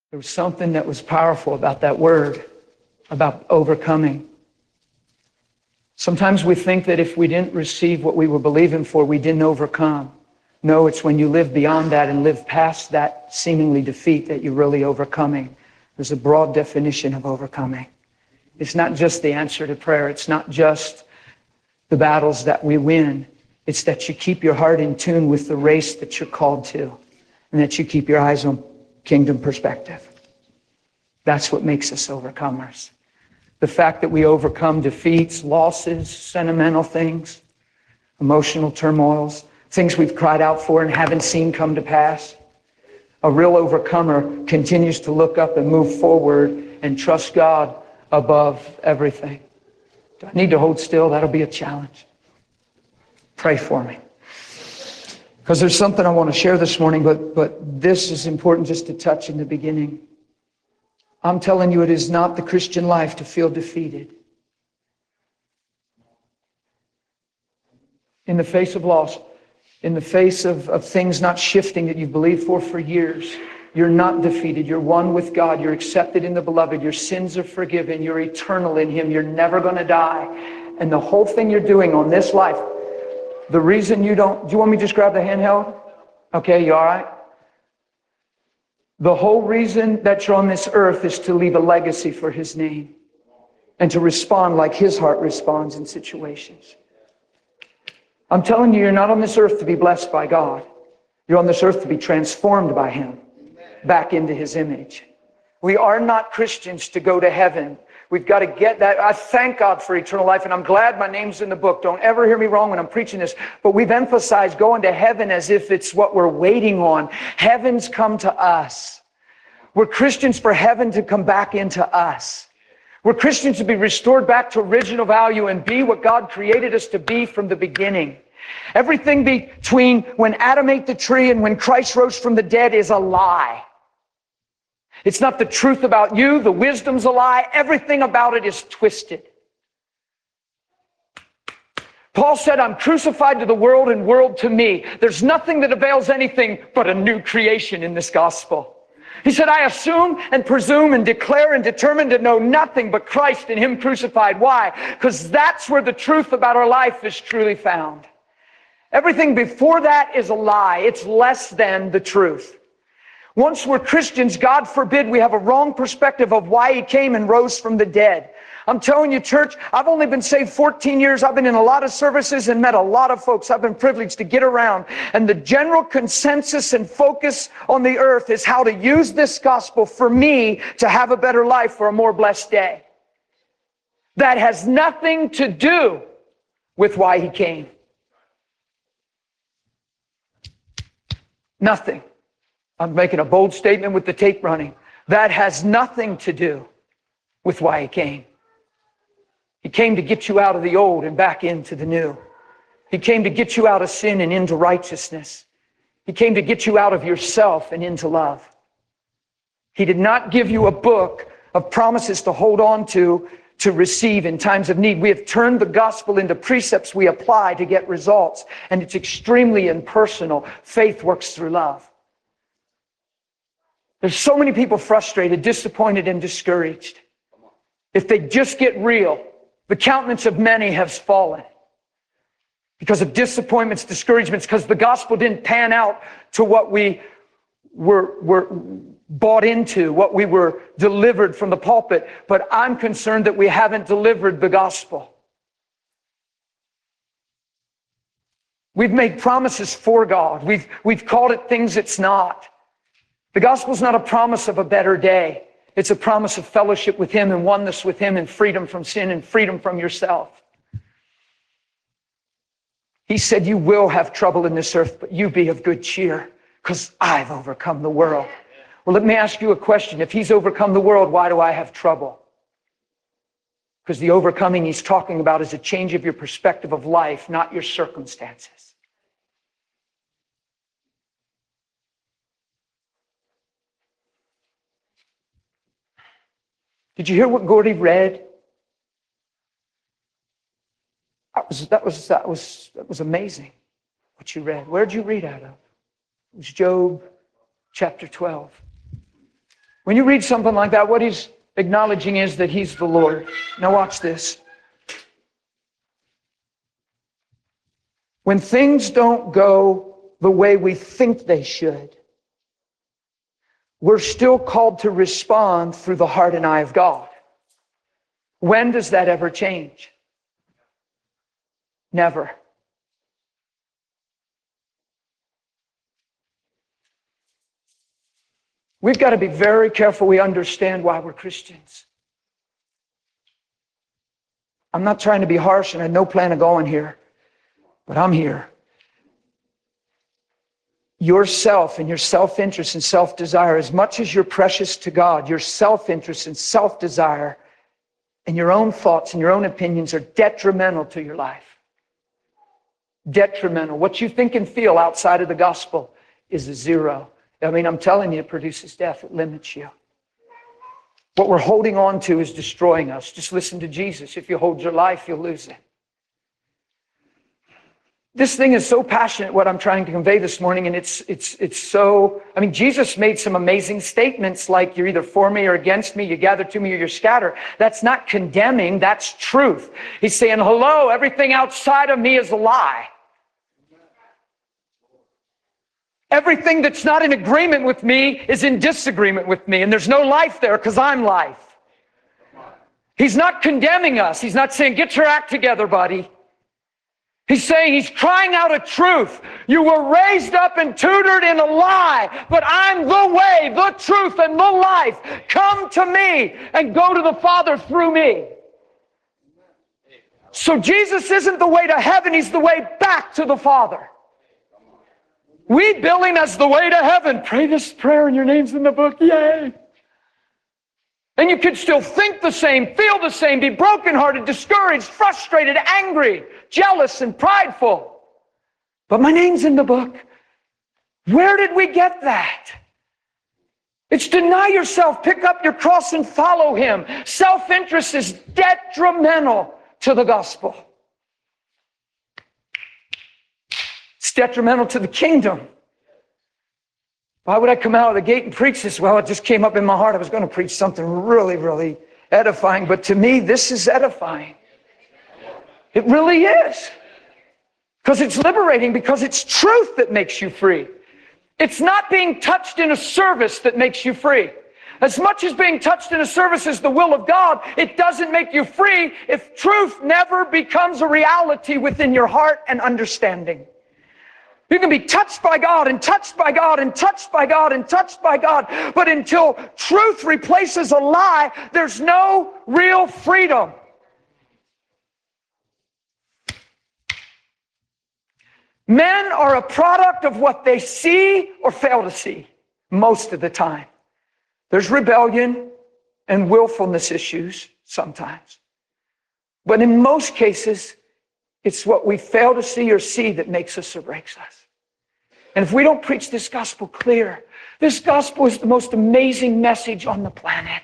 There was something that was powerful about that word, about overcoming. Sometimes we think that if we didn't receive what we were believing for, we didn't overcome. No, it's when you live beyond that and live past that seemingly defeat that you're really overcoming. There's a broad definition of overcoming. It's not just the answer to prayer. It's not just the battles that we win. It's that you keep your heart in tune with the race that you're called to, and that you keep your eyes on kingdom perspective. That's what makes us overcomers. The fact that we overcome defeats, losses, sentimental things, emotional turmoils, things we've cried out for and haven't seen come to pass. A real overcomer continues to look up and move forward and trust God above everything. Do I need to hold still? That'll be a challenge. Pray for me. Because there's something I want to share this morning, but this is important just to touch in the beginning. I'm telling you, it is not the Christian life to feel defeated. In the face of loss, in the face of things not shifting that you've believed for years, you're not defeated. You're one with God. You're accepted in the beloved. Your sins are forgiven. You're eternal in Him. You're never going to die. And the whole thing you're doing on this life, the reason you don't... Do you want me to just grab the handheld? Okay, you all right? The whole reason that you're on this earth is to leave a legacy for His name and to respond like His heart responds in situations. I'm telling you, you're not on this earth to be blessed by God. You're on this earth to be transformed by Him back into His image. We are not Christians to go to heaven. We've got to get that. I thank God for eternal life, and I'm glad my name's in the book. Don't ever hear me wrong when I'm preaching this. But we've emphasized going to heaven as if it's what we're waiting on. Heaven's come to us. We're Christians for heaven to come back into us. We're Christians to be restored back to original value and be what God created us to be from the beginning. Everything between when Adam ate the tree and when Christ rose from the dead is a lie. It's not the truth about you. The wisdom's a lie. Everything about it is twisted. Paul said, I'm crucified to the world and world to me. There's nothing that avails anything but a new creation in this gospel. He said, I assume and presume and declare and determine to know nothing but Christ and Him crucified. Why? Because that's where the truth about our life is truly found. Everything before that is a lie. It's less than the truth. Once we're Christians, God forbid we have a wrong perspective of why He came and rose from the dead. I'm telling you, church, I've only been saved 14 years. I've been in a lot of services and met a lot of folks. I've been privileged to get around. And the general consensus and focus on the earth is how to use this gospel for me to have a better life for a more blessed day. That has nothing to do with why He came. Nothing. I'm making a bold statement with the tape running. That has nothing to do with why He came. He came to get you out of the old and back into the new. He came to get you out of sin and into righteousness. He came to get you out of yourself and into love. He did not give you a book of promises to hold on to receive in times of need. We have turned the gospel into precepts we apply to get results, and it's extremely impersonal. Faith works through love. There's so many people frustrated, disappointed, and discouraged. If they just get real, the countenance of many has fallen because of disappointments, discouragements, because the gospel didn't pan out to what we were bought into, what we were delivered from the pulpit. But I'm concerned that we haven't delivered the gospel. We've made promises for God. We've called it things it's not. The gospel is not a promise of a better day. It's a promise of fellowship with Him and oneness with Him and freedom from sin and freedom from yourself. He said, you will have trouble in this earth, but you be of good cheer because I've overcome the world. Well, let me ask you a question. If He's overcome the world, why do I have trouble? Because the overcoming He's talking about is a change of your perspective of life, not your circumstances. Did you hear what Gordy read? That was amazing what you read. Where'd you read out of? It was Job chapter 12. When you read something like that, what he's acknowledging is that he's the Lord. Now watch this. When things don't go the way we think they should, we're still called to respond through the heart and eye of God. When does that ever change? Never. We've got to be very careful we understand why we're Christians. I'm not trying to be harsh, and I had no plan of going here, but I'm here. Yourself and your self-interest and self-desire, as much as you're precious to God, your self-interest and self-desire and your own thoughts and your own opinions are detrimental to your life. Detrimental. What you think and feel outside of the gospel is a zero. I mean, I'm telling you, it produces death. It limits you. What we're holding on to is destroying us. Just listen to Jesus. If you hold your life, you'll lose it. This thing is so passionate, what I'm trying to convey this morning, and it's so, I mean, Jesus made some amazing statements like, you're either for me or against me, you gather to me or you scatter. That's not condemning, that's truth. He's saying, hello, everything outside of me is a lie. Everything that's not in agreement with me is in disagreement with me, and there's no life there because I'm life. He's not condemning us. He's not saying, get your act together, buddy. He's saying, he's crying out a truth. You were raised up and tutored in a lie, but I'm the way, the truth, and the life. Come to me and go to the Father through me. So Jesus isn't the way to heaven, he's the way back to the Father. We bill him as the way to heaven. Pray this prayer and your name's in the book. Yay! And you could still think the same, feel the same, be brokenhearted, discouraged, frustrated, angry, jealous, and prideful. But my name's in the book. Where did we get that? It's deny yourself, pick up your cross and follow him. Self-interest is detrimental to the gospel. It's detrimental to the kingdom. Why would I come out of the gate and preach this? Well, it just came up in my heart. I was going to preach something really, really edifying. But to me, this is edifying. It really is. Because it's liberating, because it's truth that makes you free. It's not being touched in a service that makes you free. As much as being touched in a service is the will of God, it doesn't make you free if truth never becomes a reality within your heart and understanding. You can be touched by God and touched by God and touched by God and touched by God, but until truth replaces a lie, there's no real freedom. Men are a product of what they see or fail to see most of the time. There's rebellion and willfulness issues sometimes. But in most cases, it's what we fail to see or see that makes us or breaks us. And if we don't preach this gospel clear, this gospel is the most amazing message on the planet.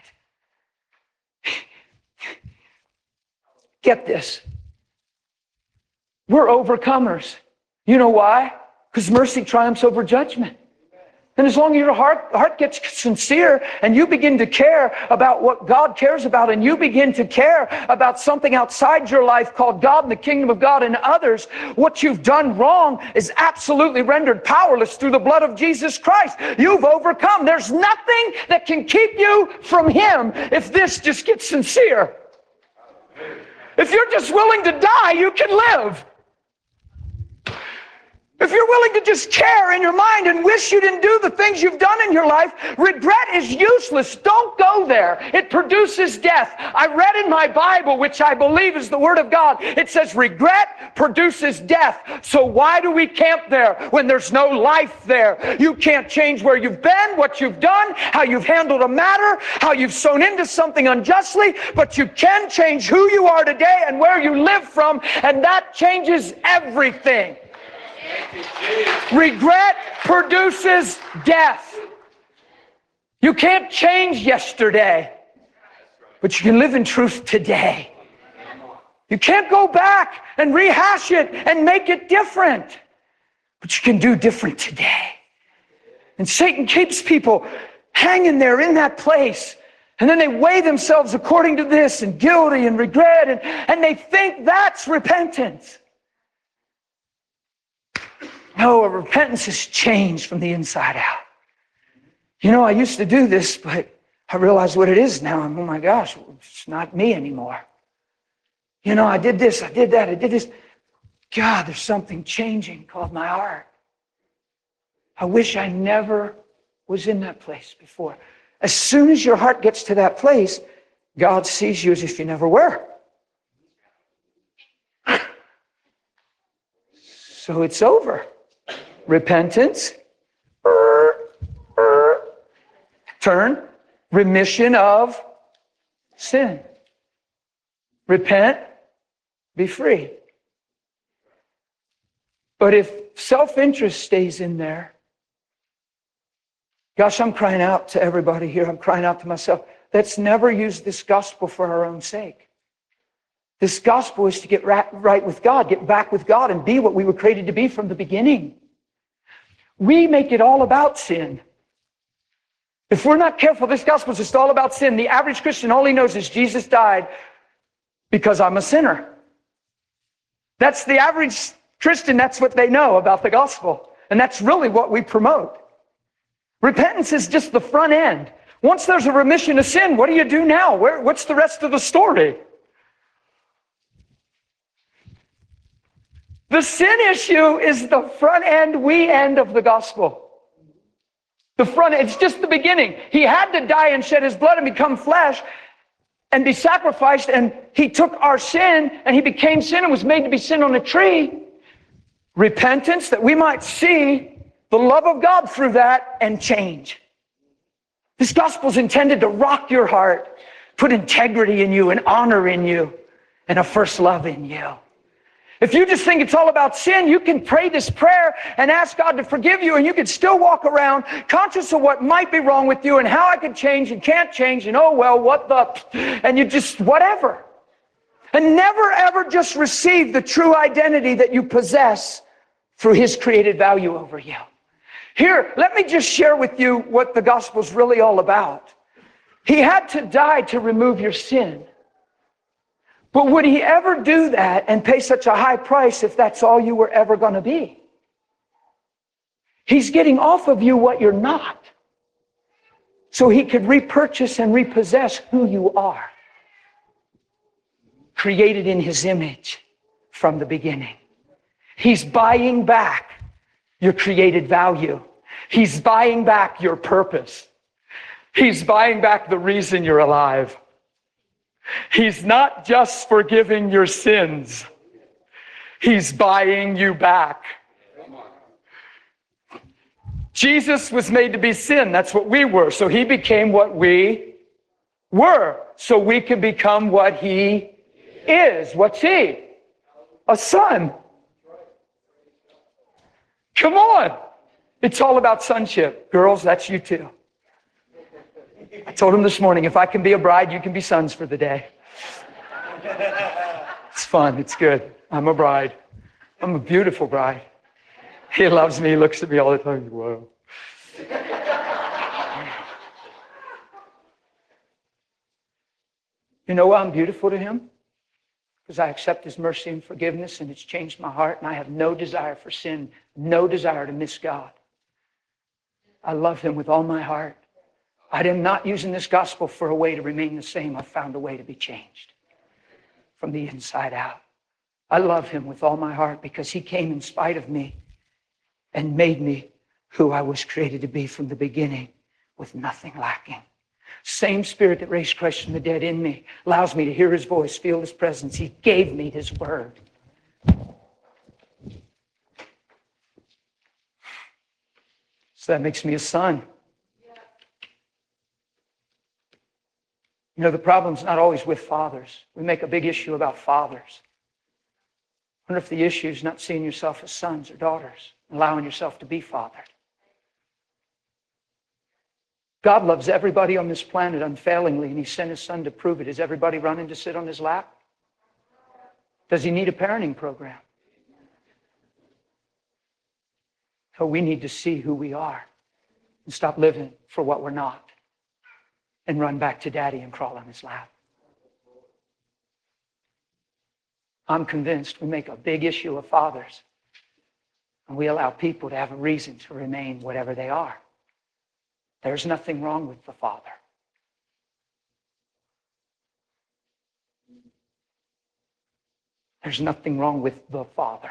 Get this. We're overcomers. You know why? Because mercy triumphs over judgment. And as long as your heart gets sincere and you begin to care about what God cares about, and you begin to care about something outside your life called God and the kingdom of God and others, what you've done wrong is absolutely rendered powerless through the blood of Jesus Christ. You've overcome. There's nothing that can keep you from him if this just gets sincere. If you're just willing to die, you can live. If you're willing to just care in your mind and wish you didn't do the things you've done in your life, regret is useless. Don't go there. It produces death. I read in my Bible, which I believe is the Word of God, it says regret produces death. So why do we camp there when there's no life there? You can't change where you've been, what you've done, how you've handled a matter, how you've sown into something unjustly, but you can change who you are today and where you live from, and that changes everything. Regret produces death. You can't change yesterday, but you can live in truth today. You can't go back and rehash it and make it different, but you can do different today. And Satan keeps people hanging there in that place. And then they weigh themselves according to this and guilty and regret, and they think that's repentance. No, repentance is changed from the inside out. I used to do this, but I realize what it is now. And oh my gosh, it's not me anymore. I did this, I did that, I did this. God, there's something changing called my heart. I wish I never was in that place before. As soon as your heart gets to that place, God sees you as if you never were. So it's over. Repentance, turn, remission of sin. Repent, be free. But if self-interest stays in there, gosh, I'm crying out to everybody here. I'm crying out to myself. Let's never use this gospel for our own sake. This gospel is to get right with God, get back with God, and be what we were created to be from the beginning. We make it all about sin. If we're not careful, this gospel is just all about sin. The average Christian, all he knows is Jesus died because I'm a sinner. That's the average Christian, that's what they know about the gospel. And that's really what we promote. Repentance is just the front end. Once there's a remission of sin, what do you do now? What's the rest of the story? The sin issue is the front end, end of the gospel. The front end, it's just the beginning. He had to die and shed his blood and become flesh and be sacrificed, and he took our sin and he became sin and was made to be sin on a tree. Repentance, that we might see the love of God through that and change. This gospel is intended to rock your heart, put integrity in you and honor in you and a first love in you. If you just think it's all about sin, you can pray this prayer and ask God to forgive you, and you can still walk around conscious of what might be wrong with you and how I could change and can't change, and oh well, what the, and you just whatever. And never ever just receive the true identity that you possess through his created value over you. Here, let me just share with you what the gospel's really all about. He had to die to remove your sin. But would he ever do that and pay such a high price if that's all you were ever going to be? He's getting off of you what you're not, so he could repurchase and repossess who you are, created in his image from the beginning. He's buying back your created value. He's buying back your purpose. He's buying back the reason you're alive. He's not just forgiving your sins. He's buying you back. Jesus was made to be sin. That's what we were. So he became what we were. So we can become what he is. What's he? A son. Come on. It's all about sonship. Girls, that's you too. I told him this morning, if I can be a bride, you can be sons for the day. It's fun. It's good. I'm a bride. I'm a beautiful bride. He loves me. He looks at me all the time. Whoa. You know why I'm beautiful to him? Because I accept his mercy and forgiveness, and it's changed my heart, and I have no desire for sin, no desire to miss God. I love him with all my heart. I am not using this gospel for a way to remain the same. I've found a way to be changed from the inside out. I love him with all my heart because he came in spite of me and made me who I was created to be from the beginning, with nothing lacking. Same spirit that raised Christ from the dead in me allows me to hear his voice, feel his presence. He gave me his word. So that makes me a son. You know, the problem's not always with fathers. We make a big issue about fathers. I wonder if the issue is not seeing yourself as sons or daughters, allowing yourself to be fathered. God loves everybody on this planet unfailingly, and he sent his son to prove it. Is everybody running to sit on his lap? Does he need a parenting program? So we need to see who we are. and stop living for what we're not and run back to Daddy and crawl on his lap. I'm convinced we make a big issue of fathers and we allow people to have a reason to remain whatever they are. There's nothing wrong with the father. There's nothing wrong with the father.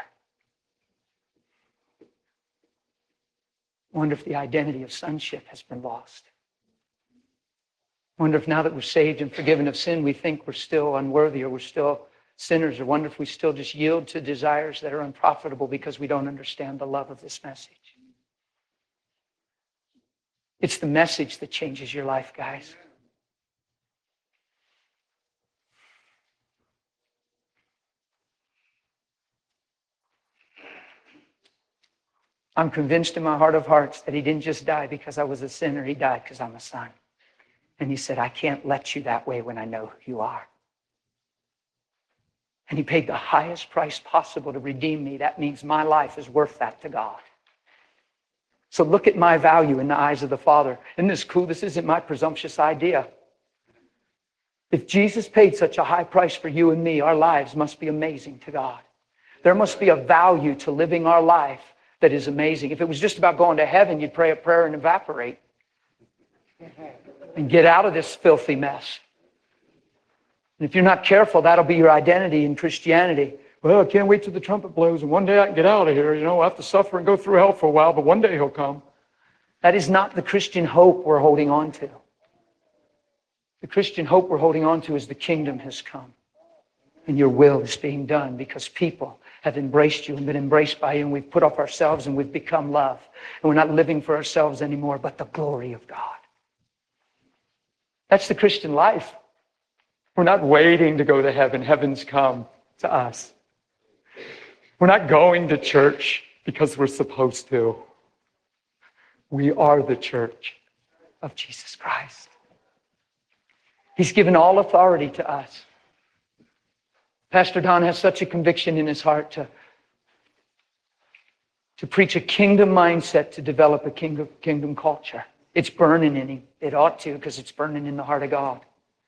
Wonder if the identity of sonship has been lost. Wonder if now that we're saved and forgiven of sin, we think we're still unworthy or we're still sinners, or wonder if we still just yield to desires that are unprofitable because we don't understand the love of this message. It's the message that changes your life, guys. I'm convinced in my heart of hearts that he didn't just die because I was a sinner. He died because I'm a son. And he said, I can't let you that way when I know who you are. And he paid the highest price possible to redeem me. That means my life is worth that to God. So look at my value in the eyes of the Father. Isn't this cool? This isn't my presumptuous idea. If Jesus paid such a high price for you and me, our lives must be amazing to God. There must be a value to living our life that is amazing. If it was just about going to heaven, you'd pray a prayer and evaporate and get out of this filthy mess. And if you're not careful, that'll be your identity in Christianity. Well, I can't wait till the trumpet blows and one day I can get out of here. I'll have to suffer and go through hell for a while, but one day he'll come. That is not the Christian hope we're holding on to. The Christian hope we're holding on to is the kingdom has come and your will is being done because people have embraced you and been embraced by you, and we've put off ourselves and we've become love. And we're not living for ourselves anymore, but the glory of God. That's the Christian life. We're not waiting to go to heaven. Heaven's come to us. We're not going to church because we're supposed to. We are the church of Jesus Christ. He's given all authority to us. Pastor Don has such a conviction in his heart to preach a kingdom mindset, to develop a kingdom culture. It's burning in him. It ought to, because it's burning in the heart of God.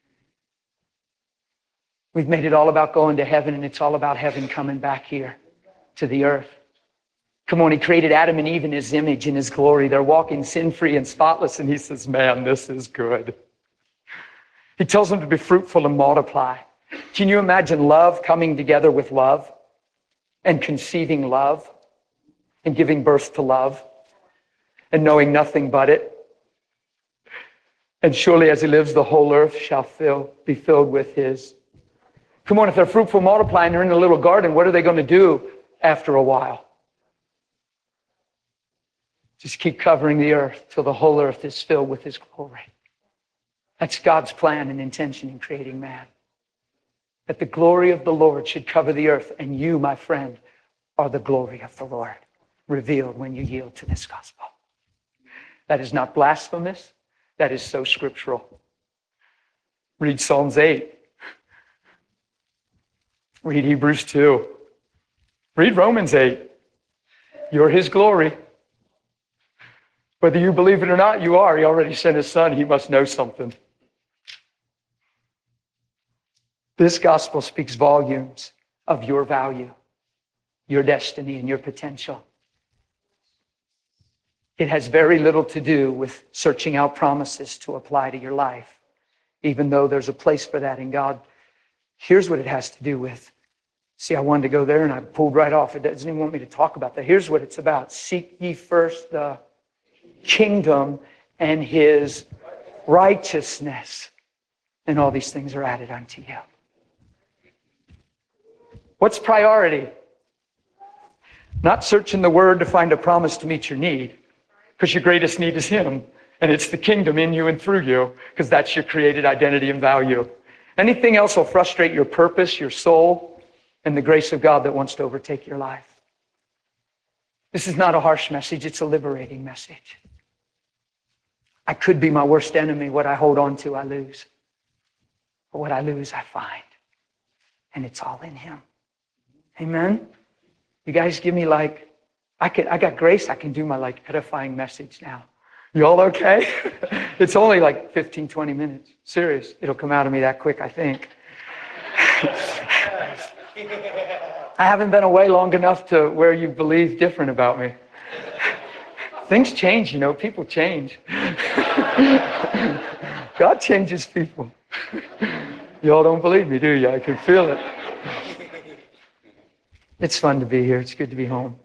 We've made it all about going to heaven, and it's all about heaven coming back here to the earth. Come on, he created Adam and Eve in his image, in his glory. They're walking sin-free and spotless, and he says, man, this is good. He tells them to be fruitful and multiply. Can you imagine love coming together with love and conceiving love and giving birth to love and knowing nothing but it? And surely as he lives, the whole earth shall be filled with his. Come on, if they're fruitful, multiplying, they're in a little garden, what are they going to do after a while? Just keep covering the earth till the whole earth is filled with his glory. That's God's plan and intention in creating man. That the glory of the Lord should cover the earth, and you, my friend, are the glory of the Lord, revealed when you yield to this gospel. That is not blasphemous. That is so scriptural. Read Psalms 8. Read Hebrews 2. Read Romans 8. You're his glory. Whether you believe it or not, you are. He already sent his son. He must know something. This gospel speaks volumes of your value, your destiny, and your potential. It has very little to do with searching out promises to apply to your life, even though there's a place for that in God. Here's what it has to do with. See, I wanted to go there and I pulled right off. It doesn't even want me to talk about that. Here's what it's about. Seek ye first the kingdom and his righteousness, and all these things are added unto you. What's priority? Not searching the word to find a promise to meet your need, because your greatest need is him, and it's the kingdom in you and through you, because that's your created identity and value. Anything else will frustrate your purpose, your soul, and the grace of God that wants to overtake your life. This is not a harsh message, it's a liberating message. I could be my worst enemy. What I hold on to, I lose. But what I lose, I find. And it's all in him. Amen? You guys give me I got grace. I can do my edifying message now. Y'all okay? It's only like 15, 20 minutes. Serious. It'll come out of me that quick, I think. I haven't been away long enough to where you believe different about me. Things change, people change. God changes people. Y'all don't believe me, do you? I can feel it. It's fun to be here. It's good to be home.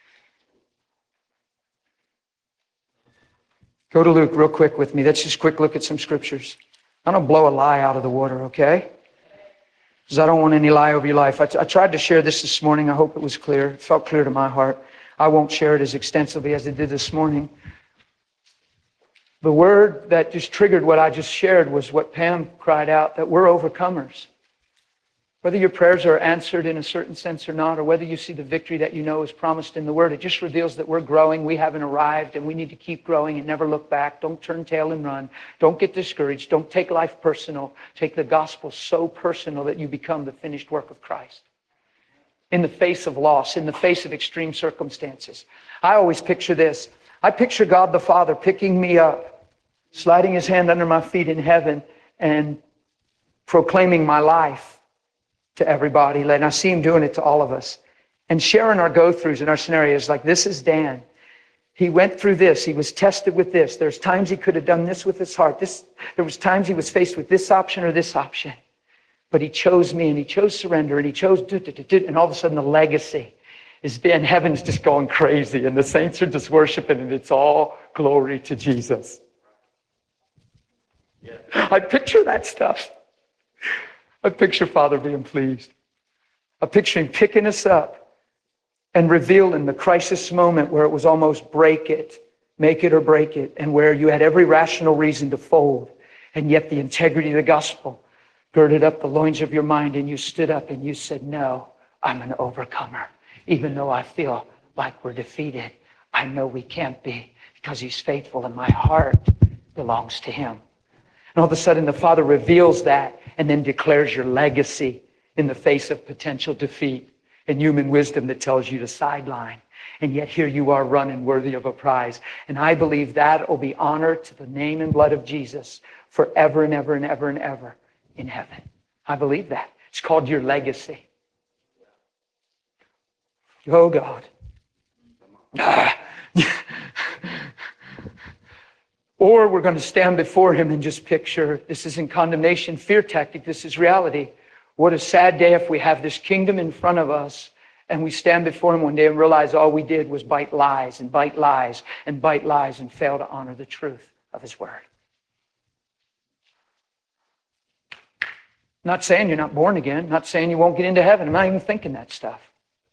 Go to Luke real quick with me. Let's just quick look at some scriptures. I don't blow a lie out of the water, okay? Because I don't want any lie over your life. I tried to share this morning. I hope it was clear. It felt clear to my heart. I won't share it as extensively as I did this morning. The word that just triggered what I just shared was what Pam cried out, that we're overcomers. Whether your prayers are answered in a certain sense or not, or whether you see the victory that you know is promised in the Word, it just reveals that we're growing, we haven't arrived, and we need to keep growing and never look back. Don't turn tail and run. Don't get discouraged. Don't take life personal. Take the gospel so personal that you become the finished work of Christ. In the face of loss, in the face of extreme circumstances. I always picture this. I picture God the Father picking me up, sliding His hand under my feet in heaven, and proclaiming my life to everybody. And I see Him doing it to all of us. And sharing our go-throughs and our scenarios. Like, this is Dan. He went through this. He was tested with this. There's times he could have done this with his heart. There was times he was faced with this option or this option. But he chose me, and he chose surrender, and he chose and all of a sudden the legacy is been, heaven's just going crazy, and the saints are just worshiping, and it's all glory to Jesus. Yeah. I picture that stuff. I picture Father being pleased. I picture Him picking us up and revealing the crisis moment where it was almost break it, make it or break it, and where you had every rational reason to fold, and yet the integrity of the gospel girded up the loins of your mind, and you stood up and you said, no, I'm an overcomer. Even though I feel like we're defeated, I know we can't be, because He's faithful and my heart belongs to Him. And all of a sudden the Father reveals that and then declares your legacy in the face of potential defeat and human wisdom that tells you to sideline. And yet here you are running worthy of a prize. And I believe that will be honor to the name and blood of Jesus forever and ever and ever and ever in heaven. I believe that. It's called your legacy. Oh, God. Or we're going to stand before Him and just picture, this isn't condemnation, fear tactic, this is reality. What a sad day if we have this kingdom in front of us and we stand before Him one day and realize all we did was bite lies and bite lies and bite lies and fail to honor the truth of His Word. Not saying you're not born again, not saying you won't get into heaven. I'm not even thinking that stuff.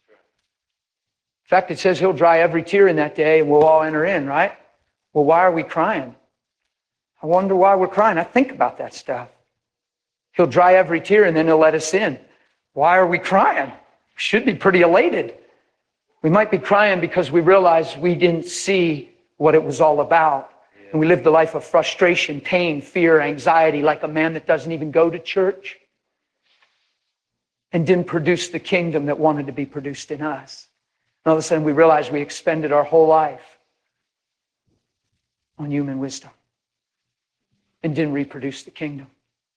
In fact, it says He'll dry every tear in that day and we'll all enter in, right? Well, why are we crying? I wonder why we're crying. I think about that stuff. He'll dry every tear and then He'll let us in. Why are we crying? We should be pretty elated. We might be crying because we realize we didn't see what it was all about. And we lived a life of frustration, pain, fear, anxiety, like a man that doesn't even go to church and didn't produce the kingdom that wanted to be produced in us. And all of a sudden we realize we expended our whole life on human wisdom and didn't reproduce the kingdom.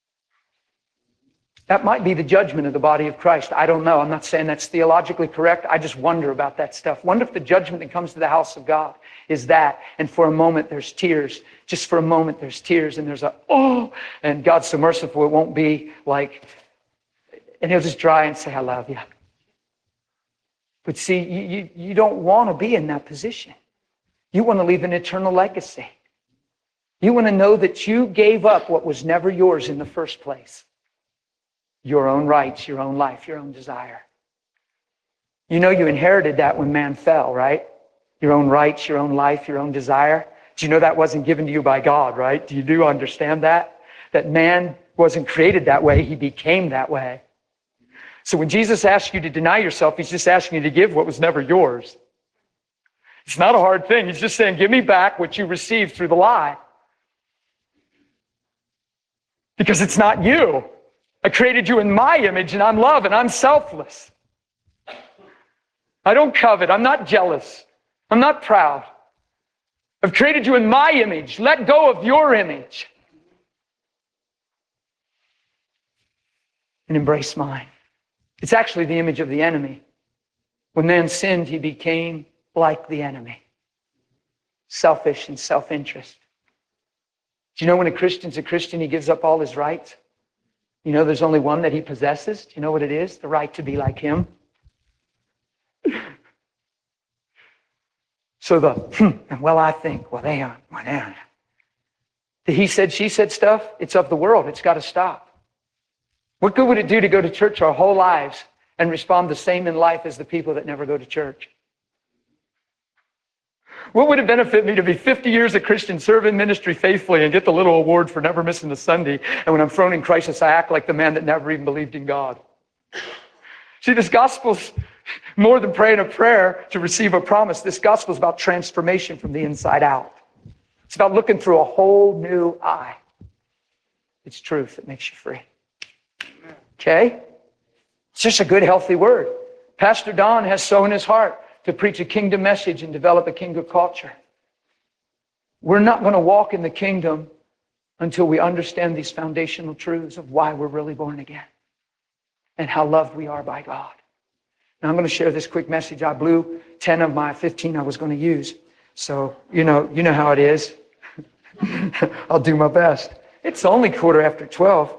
That might be the judgment of the body of Christ. I don't know. I'm not saying that's theologically correct. I just wonder about that stuff. Wonder if the judgment that comes to the house of God is that, and for a moment there's tears. Just for a moment there's tears, and there's and God's so merciful, it won't be like, and He'll just dry and say, I love you. But see, you don't want to be in that position. You want to leave an eternal legacy. You want to know that you gave up what was never yours in the first place. Your own rights, your own life, your own desire. You know you inherited that when man fell, right? Your own rights, your own life, your own desire. Do you know that wasn't given to you by God, right? Do you understand that? That man wasn't created that way, he became that way. So when Jesus asks you to deny yourself, He's just asking you to give what was never yours. It's not a hard thing. He's just saying, give me back what you received through the lie. Because it's not you. I created you in my image, and I'm love, and I'm selfless. I don't covet. I'm not jealous. I'm not proud. I've created you in my image. Let go of your image and embrace mine. It's actually the image of the enemy. When man sinned, he became like the enemy. Selfish and self-interest. Do you know when a Christian's a Christian, he gives up all his rights? You know there's only one that he possesses? Do you know what it is? The right to be like him. So well, I think, well, they aren't. Well, they aren't. The he said, she said stuff, it's of the world. It's got to stop. What good would it do to go to church our whole lives and respond the same in life as the people that never go to church? What would it benefit me to be 50 years a Christian, serve in ministry faithfully, and get the little award for never missing a Sunday, and when I'm thrown in crisis, I act like the man that never even believed in God? See, this gospel's more than praying a prayer to receive a promise. This gospel is about transformation from the inside out. It's about looking through a whole new eye. It's truth that makes you free. Okay? It's just a good, healthy word. Pastor Don has so in his heart to preach a kingdom message and develop a kingdom culture. We're not going to walk in the kingdom until we understand these foundational truths of why we're really born again and how loved we are by God. Now I'm going to share this quick message. I blew 10 of my 15 I was going to use. So, you know how it is. I'll do my best. It's only 12:15.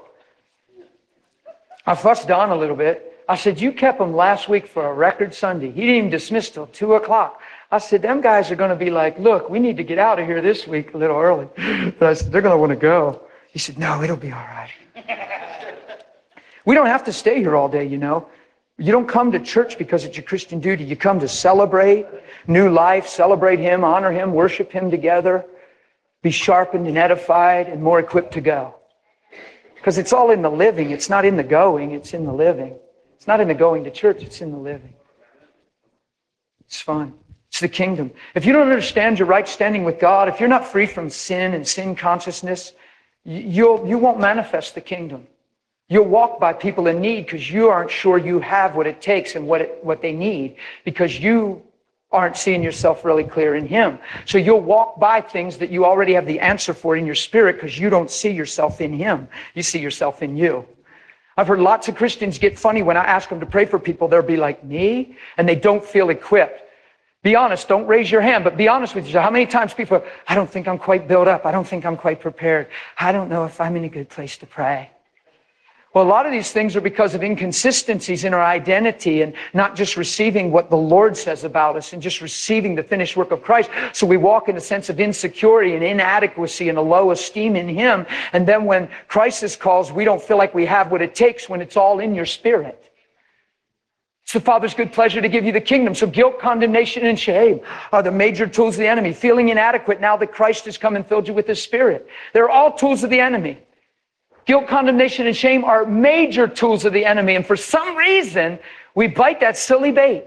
I fussed Don a little bit. I said, you kept him last week for a record Sunday. He didn't even dismiss till 2 o'clock. I said, them guys are going to be like, look, we need to get out of here this week a little early. But I said, they're going to want to go. He said, no, it'll be all right. We don't have to stay here all day, you know. You don't come to church because it's your Christian duty. You come to celebrate new life, celebrate Him, honor Him, worship Him together, be sharpened and edified and more equipped to go. Because it's all in the living. It's not in the going. It's in the living. It's not in the going to church. It's in the living. It's fun. It's the kingdom. If you don't understand your right standing with God, if you're not free from sin and sin consciousness, you won't manifest the kingdom. You'll walk by people in need because you aren't sure you have what it takes and what they need because you aren't seeing yourself really clear in Him. So you'll walk by things that you already have the answer for in your spirit because you don't see yourself in Him. You see yourself in you. I've heard lots of Christians get funny when I ask them to pray for people. They'll be like, me? And they don't feel equipped. Be honest. Don't raise your hand, but be honest with yourself. How many times people are, I don't think I'm quite built up. I don't think I'm quite prepared. I don't know if I'm in a good place to pray. Well, a lot of these things are because of inconsistencies in our identity and not just receiving what the Lord says about us and just receiving the finished work of Christ. So we walk in a sense of insecurity and inadequacy and a low esteem in Him. And then when crisis calls, we don't feel like we have what it takes when it's all in your spirit. It's the Father's good pleasure to give you the kingdom. So guilt, condemnation, and shame are the major tools of the enemy. Feeling inadequate now that Christ has come and filled you with His Spirit. They're all tools of the enemy. Guilt, condemnation, and shame are major tools of the enemy. And for some reason, we bite that silly bait.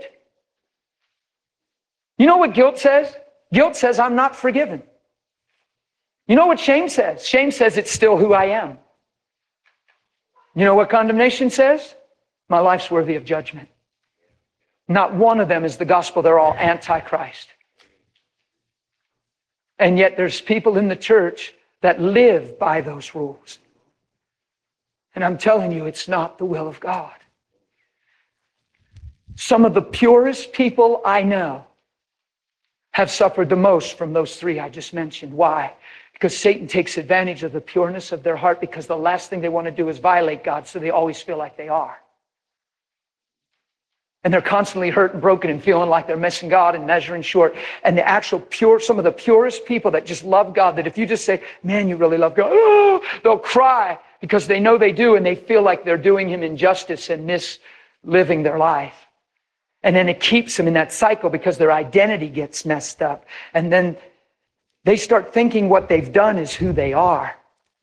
You know what guilt says? Guilt says, I'm not forgiven. You know what shame says? Shame says, it's still who I am. You know what condemnation says? My life's worthy of judgment. Not one of them is the gospel. They're all anti-Christ. And yet there's people in the church that live by those rules. And I'm telling you, it's not the will of God. Some of the purest people I know have suffered the most from those three I just mentioned. Why? Because Satan takes advantage of the pureness of their heart because the last thing they want to do is violate God, so they always feel like they are. And they're constantly hurt and broken and feeling like they're missing God and measuring short. And the actual pure, some of the purest people that just love God, that if you just say, man, you really love God, oh, they'll cry because they know they do and they feel like they're doing Him injustice and misliving their life. And then it keeps them in that cycle because their identity gets messed up. And then they start thinking what they've done is who they are.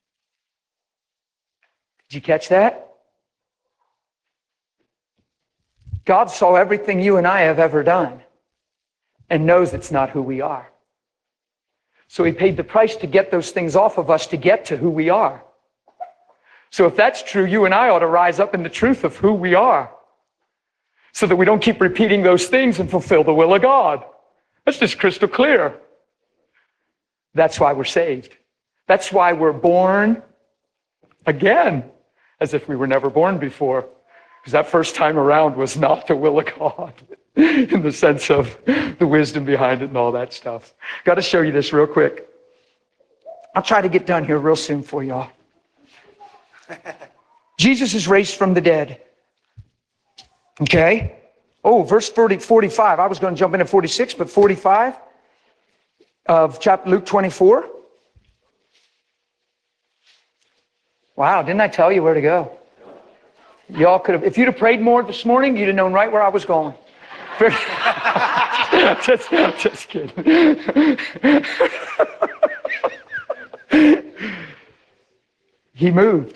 Did you catch that? God saw everything you and I have ever done and knows it's not who we are. So He paid the price to get those things off of us to get to who we are. So if that's true, you and I ought to rise up in the truth of who we are so that we don't keep repeating those things and fulfill the will of God. That's just crystal clear. That's why we're saved. That's why we're born again, as if we were never born before. Because that first time around was not the will of God in the sense of the wisdom behind it and all that stuff. Got to show you this real quick. I'll try to get done here real soon for y'all. Jesus is raised from the dead. Okay? Oh, verse 45. I was going to jump in at 46, but 45 of chapter Luke 24. Wow, didn't I tell you where to go? Y'all could have, if you'd have prayed more this morning, you'd have known right where I was going. just kidding. He moved.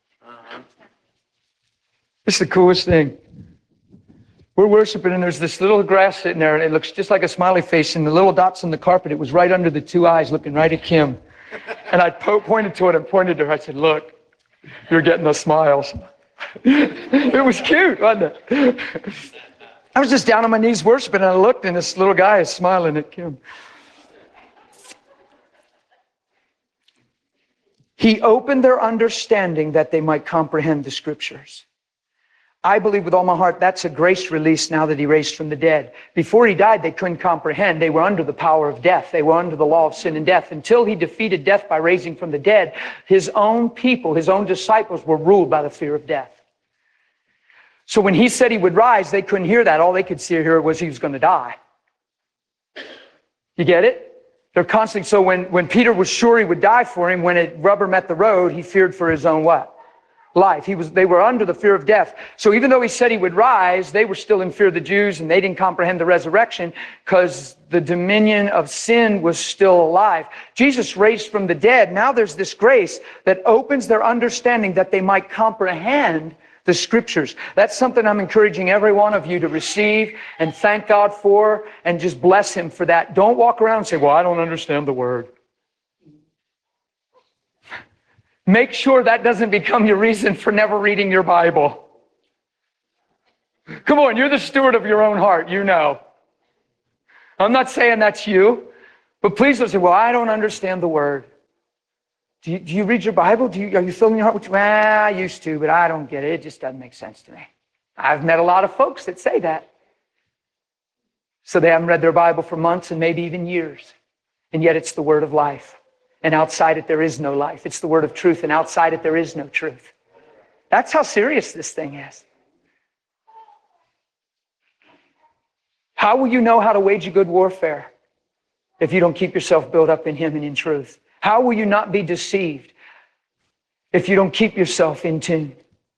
It's the coolest thing. We're worshiping, and there's this little grass sitting there, and it looks just like a smiley face, and the little dots on the carpet, it was right under the two eyes looking right at Kim. And I pointed to it and pointed to her. I said, look, you're getting the smiles. It was cute, wasn't it? I was just down on my knees worshiping, and I looked, and this little guy is smiling at Kim. He opened their understanding that they might comprehend the scriptures. I believe with all my heart that's a grace release now that he raised from the dead. Before he died, they couldn't comprehend. They were under the power of death. They were under the law of sin and death. Until he defeated death by raising from the dead, his own people, his own disciples were ruled by the fear of death. So when he said he would rise, they couldn't hear that. All they could see or hear was he was going to die. You get it? They're constantly, so when Peter was sure he would die for him, when it rubber met the road, he feared for his own what? Life. They were under the fear of death. So even though he said he would rise, they were still in fear of the Jews, and they didn't comprehend the resurrection because the dominion of sin was still alive. Jesus raised from the dead. Now there's this grace that opens their understanding that they might comprehend the scriptures. That's something I'm encouraging every one of you to receive and thank God for, and just bless him for that. Don't walk around and say, well, I don't understand the word. Make sure that doesn't become your reason for never reading your Bible. Come on, you're the steward of your own heart, you know. I'm not saying that's you, but please don't say, well, I don't understand the word. Do you read your Bible? Are you filling your heart with, well, I used to, but I don't get it. It just doesn't make sense to me. I've met a lot of folks that say that. So they haven't read their Bible for months and maybe even years. And yet it's the word of life. And outside it, there is no life. It's the word of truth, and outside it, there is no truth. That's how serious this thing is. How will you know how to wage a good warfare if you don't keep yourself built up in him and in truth? How will you not be deceived if you don't keep yourself in tune?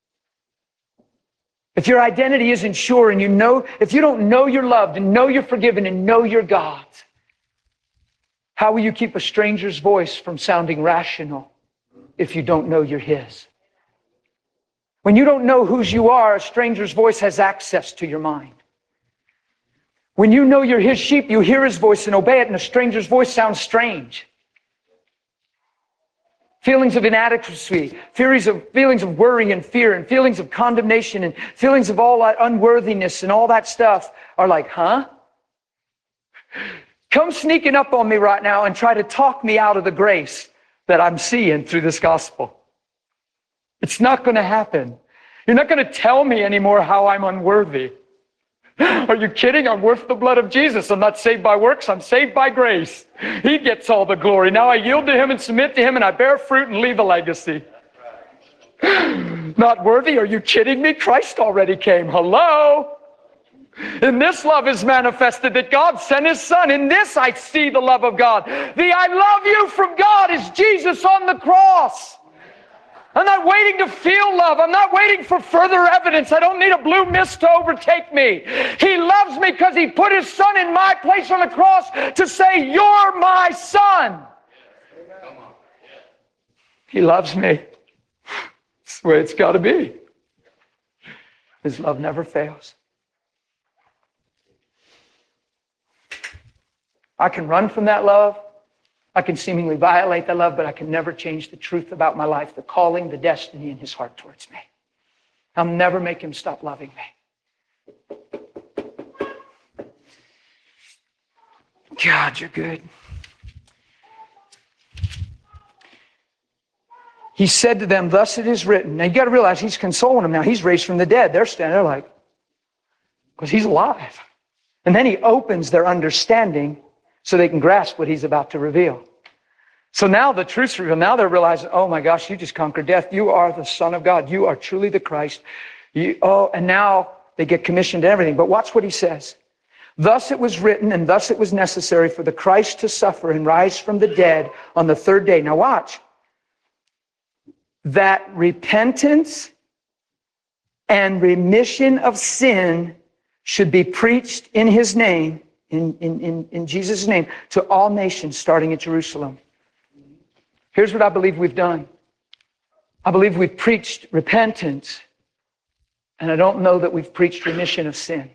If your identity isn't sure, and if you don't know you're loved and know you're forgiven and know you're God's, how will you keep a stranger's voice from sounding rational if you don't know you're his? When you don't know whose you are, a stranger's voice has access to your mind. When you know you're his sheep, you hear his voice and obey it, and a stranger's voice sounds strange. Feelings of inadequacy, feelings of worry and fear, and feelings of condemnation, and feelings of all that unworthiness and all that stuff are like, huh? Come sneaking up on me right now and try to talk me out of the grace that I'm seeing through this gospel. It's not going to happen. You're not going to tell me anymore how I'm unworthy. Are you kidding? I'm worth the blood of Jesus. I'm not saved by works. I'm saved by grace. He gets all the glory. Now I yield to him and submit to him, and I bear fruit and leave a legacy. Not worthy? Are you kidding me? Christ already came. Hello? In this love is manifested that God sent his son. In this I see the love of God. The I love you from God is Jesus on the cross. I'm not waiting to feel love. I'm not waiting for further evidence. I don't need a blue mist to overtake me. He loves me because he put his son in my place on the cross to say, you're my son. He loves me. It's the way it's got to be. His love never fails. I can run from that love. I can seemingly violate that love, but I can never change the truth about my life, the calling, the destiny in his heart towards me. I'll never make him stop loving me. God, you're good. He said to them, thus it is written. Now you got to realize he's consoling them now. He's raised from the dead. They're standing there like, because he's alive. And then he opens their understanding so they can grasp what he's about to reveal. So now the truth's revealed. Now they're realizing, oh my gosh, you just conquered death. You are the Son of God. You are truly the Christ. And now they get commissioned and everything. But watch what he says. Thus it was written, and thus it was necessary for the Christ to suffer and rise from the dead on the third day. Now watch. That repentance and remission of sin should be preached in his name, in Jesus' name, to all nations, starting at Jerusalem. Here's what I believe we've done. I believe we've preached repentance, and I don't know that we've preached remission of sin.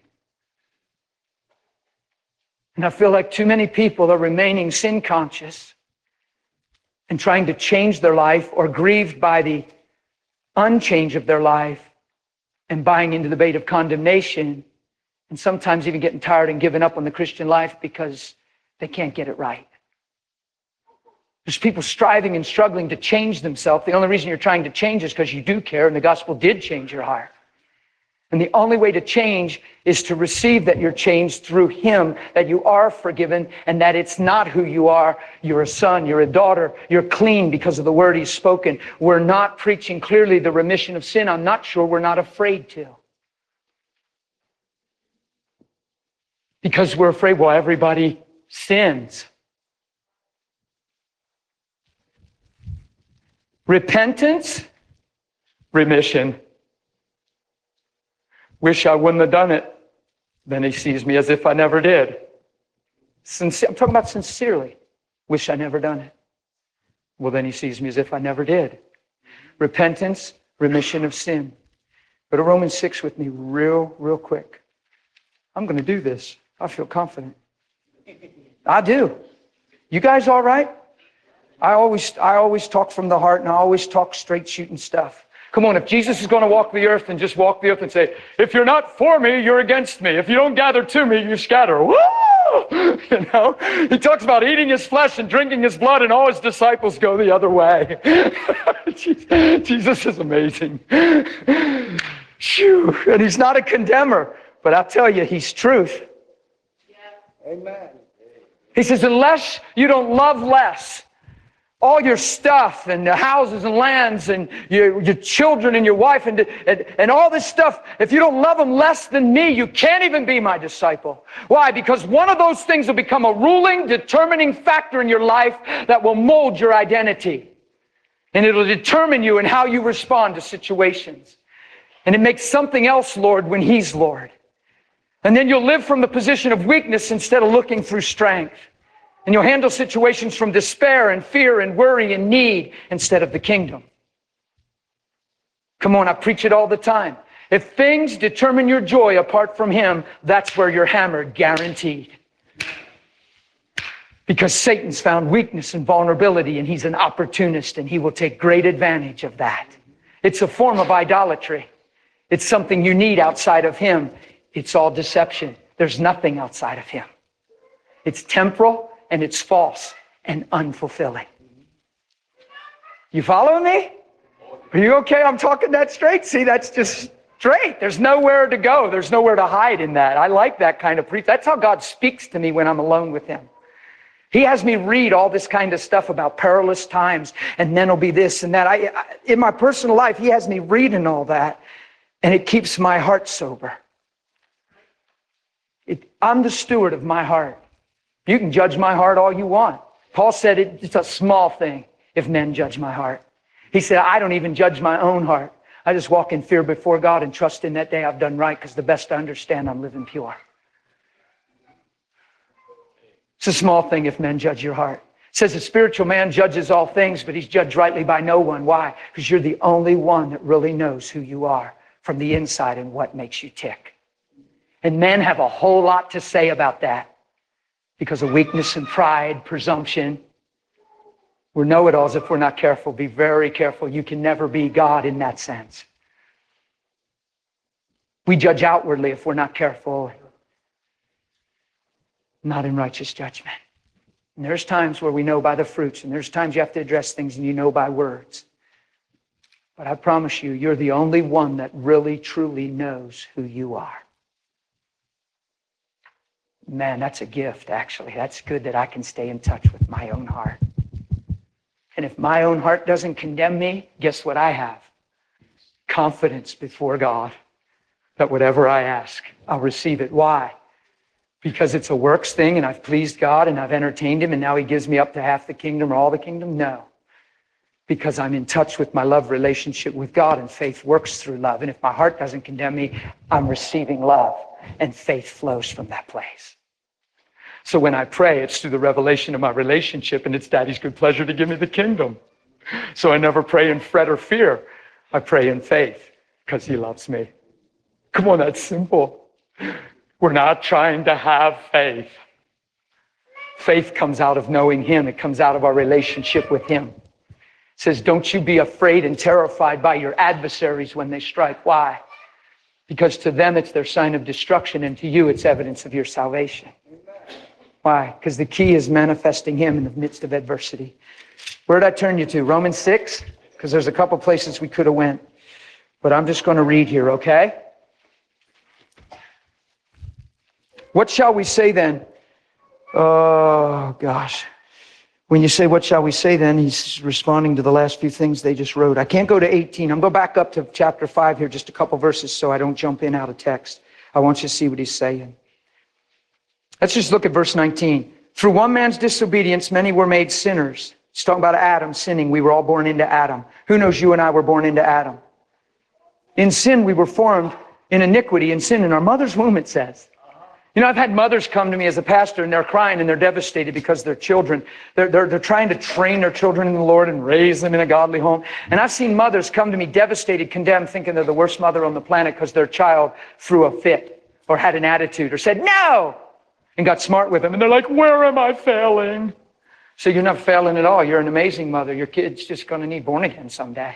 And I feel like too many people are remaining sin conscious and trying to change their life, or grieved by the unchange of their life and buying into the bait of condemnation, and sometimes even getting tired and giving up on the Christian life because they can't get it right. There's people striving and struggling to change themselves. The only reason you're trying to change is because you do care, and the gospel did change your heart. And the only way to change is to receive that you're changed through him, that you are forgiven, and that it's not who you are. You're a son, you're a daughter, you're clean because of the word he's spoken. We're not preaching clearly the remission of sin. I'm not sure we're not afraid to. Because we're afraid, well, everybody sins. Repentance, remission. Wish I wouldn't have done it. Then he sees me as if I never did. I'm talking about sincerely. Wish I never done it. Well, then he sees me as if I never did. Repentance, remission of sin. Go to Romans 6 with me real quick. I'm going to do this. I feel confident. I do. You guys all right? I always talk from the heart, and I always talk straight shooting stuff. Come on, if Jesus is going to walk the earth, then just walk the earth and say, if you're not for me, you're against me. If you don't gather to me, you scatter. Woo! You know, he talks about eating his flesh and drinking his blood, and all his disciples go the other way. Jesus is amazing. Phew. And he's not a condemner, but I tell you, he's truth. Yeah. Amen. He says, unless you don't love less, all your stuff and the houses and lands and your children and your wife and all this stuff, if you don't love them less than me, you can't even be my disciple. Why? Because one of those things will become a ruling, determining factor in your life that will mold your identity. And it'll determine you and how you respond to situations. And it makes something else Lord when he's Lord. And then you'll live from the position of weakness instead of looking through strength. And you'll handle situations from despair and fear and worry and need instead of the kingdom. Come on, I preach it all the time. If things determine your joy apart from him, that's where you're hammered, guaranteed. Because Satan's found weakness and vulnerability, and he's an opportunist, and he will take great advantage of that. It's a form of idolatry. It's something you need outside of him. It's all deception. There's nothing outside of him. It's temporal, and it's false and unfulfilling. You following me? Are you okay? I'm talking that straight. See, that's just straight. There's nowhere to go. There's nowhere to hide in that. I like that kind of preach. That's how God speaks to me when I'm alone with him. He has me read all this kind of stuff about perilous times, and then it'll be this and that. In my personal life, he has me reading all that, and it keeps my heart sober. I'm the steward of my heart. You can judge my heart all you want. Paul said it's a small thing if men judge my heart. He said, I don't even judge my own heart. I just walk in fear before God and trust in that day I've done right, because the best I understand, I'm living pure. It's a small thing if men judge your heart. It says the spiritual man judges all things, but he's judged rightly by no one. Why? Because you're the only one that really knows who you are from the inside and what makes you tick. And men have a whole lot to say about that. Because of weakness and pride, presumption. We're know-it-alls if we're not careful. Be very careful. You can never be God in that sense. We judge outwardly if we're not careful. Not in righteous judgment. And there's times where we know by the fruits, and there's times you have to address things and you know by words. But I promise you, you're the only one that really, truly knows who you are. Man, that's a gift, actually. That's good that I can stay in touch with my own heart. And if my own heart doesn't condemn me, guess what I have? Confidence before God that whatever I ask, I'll receive it. Why? Because it's a works thing and I've pleased God and I've entertained Him and now He gives me up to half the kingdom or all the kingdom? No. Because I'm in touch with my love relationship with God and faith works through love. And if my heart doesn't condemn me, I'm receiving love and faith flows from that place. So when I pray, it's through the revelation of my relationship and it's Daddy's good pleasure to give me the kingdom. So I never pray in fret or fear. I pray in faith because He loves me. Come on, that's simple. We're not trying to have faith. Faith comes out of knowing Him. It comes out of our relationship with Him. It says, don't you be afraid and terrified by your adversaries when they strike. Why? Because to them it's their sign of destruction and to you it's evidence of your salvation. Why? Because the key is manifesting Him in the midst of adversity. Where did I turn you to? Romans 6? Because there's a couple places we could have went. But I'm just going to read here, okay? What shall we say then? Oh, gosh. When you say, what shall we say then? He's responding to the last few things they just wrote. I can't go to 18. I'm going back up to chapter 5 here, just a couple verses so I don't jump in out of text. I want you to see what he's saying. Let's just look at verse 19. Through one man's disobedience, many were made sinners. He's talking about Adam sinning. We were all born into Adam. Who knows you and I were born into Adam? In sin, we were formed in iniquity, in sin in our mother's womb, it says. You know, I've had mothers come to me as a pastor and they're crying and they're devastated because their children, they're trying to train their children in the Lord and raise them in a godly home. And I've seen mothers come to me devastated, condemned, thinking they're the worst mother on the planet because their child threw a fit or had an attitude or said, no, and got smart with them. And they're like, where am I failing? So you're not failing at all. You're an amazing mother. Your kid's just going to need born again someday.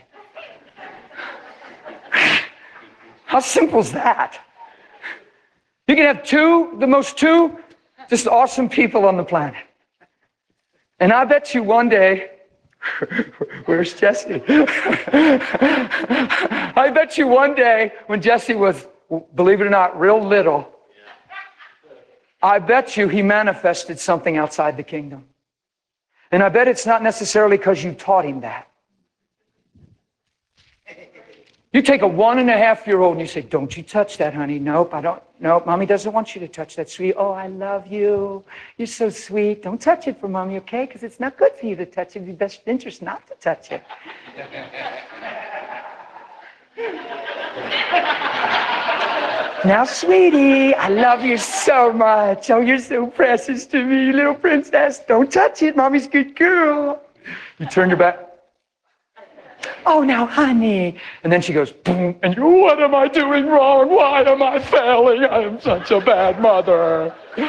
How simple is that? You can have two just awesome people on the planet. And I bet you one day, where's Jesse? I bet you one day when Jesse was, believe it or not, real little, I bet you he manifested something outside the kingdom. And I bet it's not necessarily because you taught him that. You take a 1.5-year-old and you say, don't you touch that, honey. Nope, I don't. Nope, Mommy doesn't want you to touch that, sweet. Oh, I love you. You're so sweet. Don't touch it for Mommy, okay? Because it's not good for you to touch it. It's your best interest not to touch it. Now, sweetie, I love you so much. Oh, you're so precious to me, little princess. Don't touch it. Mommy's a good girl. You turn your back. Oh, now, honey. And then she goes, boom, and you, what am I doing wrong? Why am I failing? I am such a bad mother.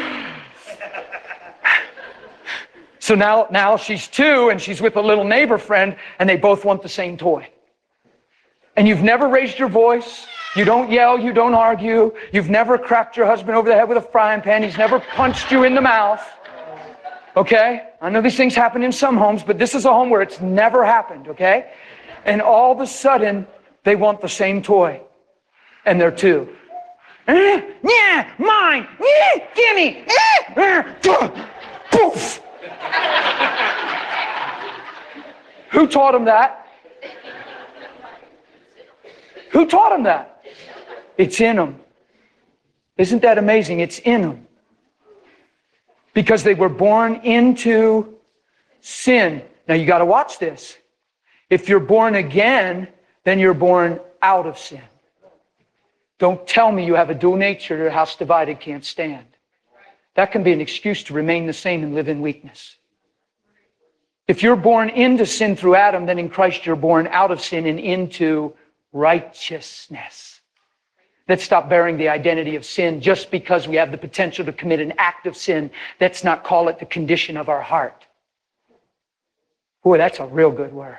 So now she's 2 and she's with a little neighbor friend and they both want the same toy. And you've never raised your voice. You don't yell. You don't argue. You've never cracked your husband over the head with a frying pan. He's never punched you in the mouth. Okay? I know these things happen in some homes, but this is a home where it's never happened, okay? And all of a sudden, they want the same toy. And they're 2. Yeah, mine. Yeah, gimme. Poof. Who taught them that? Who taught them that? It's in them. Isn't that amazing? It's in them. Because they were born into sin. Now you got to watch this. If you're born again, then you're born out of sin. Don't tell me you have a dual nature, your house divided can't stand. That can be an excuse to remain the same and live in weakness. If you're born into sin through Adam, then in Christ you're born out of sin and into righteousness. Let's stop bearing the identity of sin just because we have the potential to commit an act of sin. Let's not call it the condition of our heart. Boy, that's a real good word.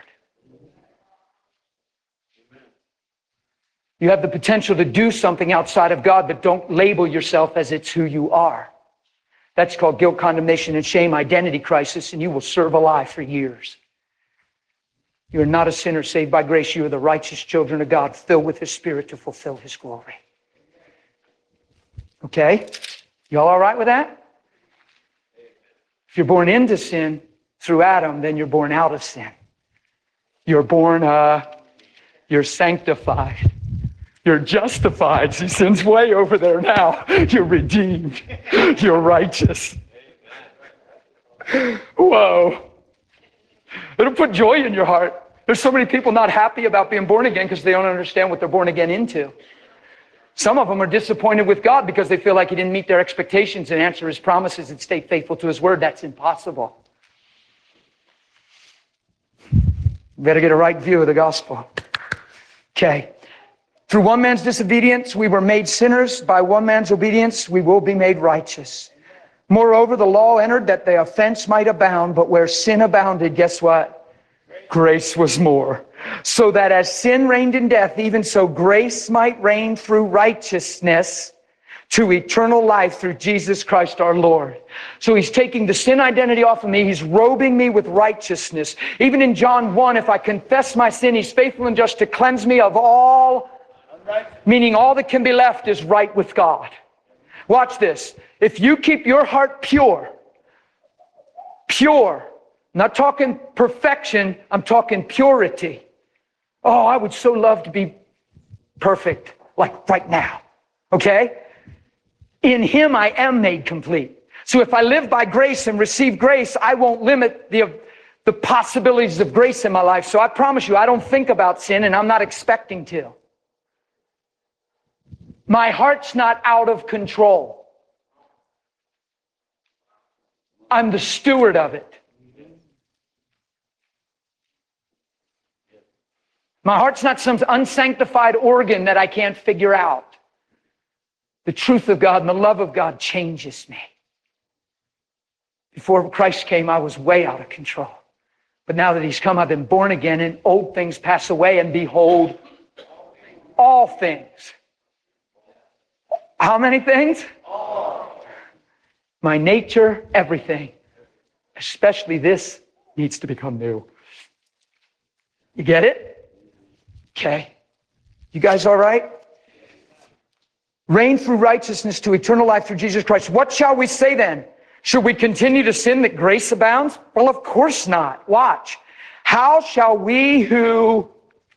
You have the potential to do something outside of God, but don't label yourself as it's who you are. That's called guilt, condemnation, and shame, identity crisis, and you will serve a lie for years. You are not a sinner saved by grace. You are the righteous children of God, filled with His Spirit to fulfill His glory. Okay? Y'all all right with that? If you're born into sin through Adam, then you're born out of sin. You're born, you're sanctified. You're justified. See, sin's way over there now. You're redeemed. You're righteous. Whoa. It'll put joy in your heart. There's so many people not happy about being born again because they don't understand what they're born again into. Some of them are disappointed with God because they feel like He didn't meet their expectations and answer His promises and stay faithful to His word. That's impossible. You better get a right view of the gospel. Okay. Through one man's disobedience, we were made sinners. By one man's obedience, we will be made righteous. Moreover, the law entered that the offense might abound, but where sin abounded, guess what? Grace was more. So that as sin reigned in death, even so grace might reign through righteousness to eternal life through Jesus Christ our Lord. So He's taking the sin identity off of me. He's robing me with righteousness. Even in John 1, if I confess my sin, He's faithful and just to cleanse me of all, meaning all that can be left is right with God. Watch this. If you keep your heart pure, I'm not talking perfection, I'm talking purity. Oh, I would so love to be perfect, like right now. Okay? In Him I am made complete. So if I live by grace and receive grace, I won't limit the possibilities of grace in my life. So I promise you, I don't think about sin, and I'm not expecting to. My heart's not out of control. I'm the steward of it. My heart's not some unsanctified organ that I can't figure out. The truth of God and the love of God changes me. Before Christ came, I was way out of control. But now that He's come, I've been born again, and old things pass away, and behold, all things. How many things? My nature, everything. Especially this needs to become new. You get it? Okay. You guys all right? Reign through righteousness to eternal life through Jesus Christ. What shall we say then? Should we continue to sin that grace abounds? Well, of course not. Watch. How shall we who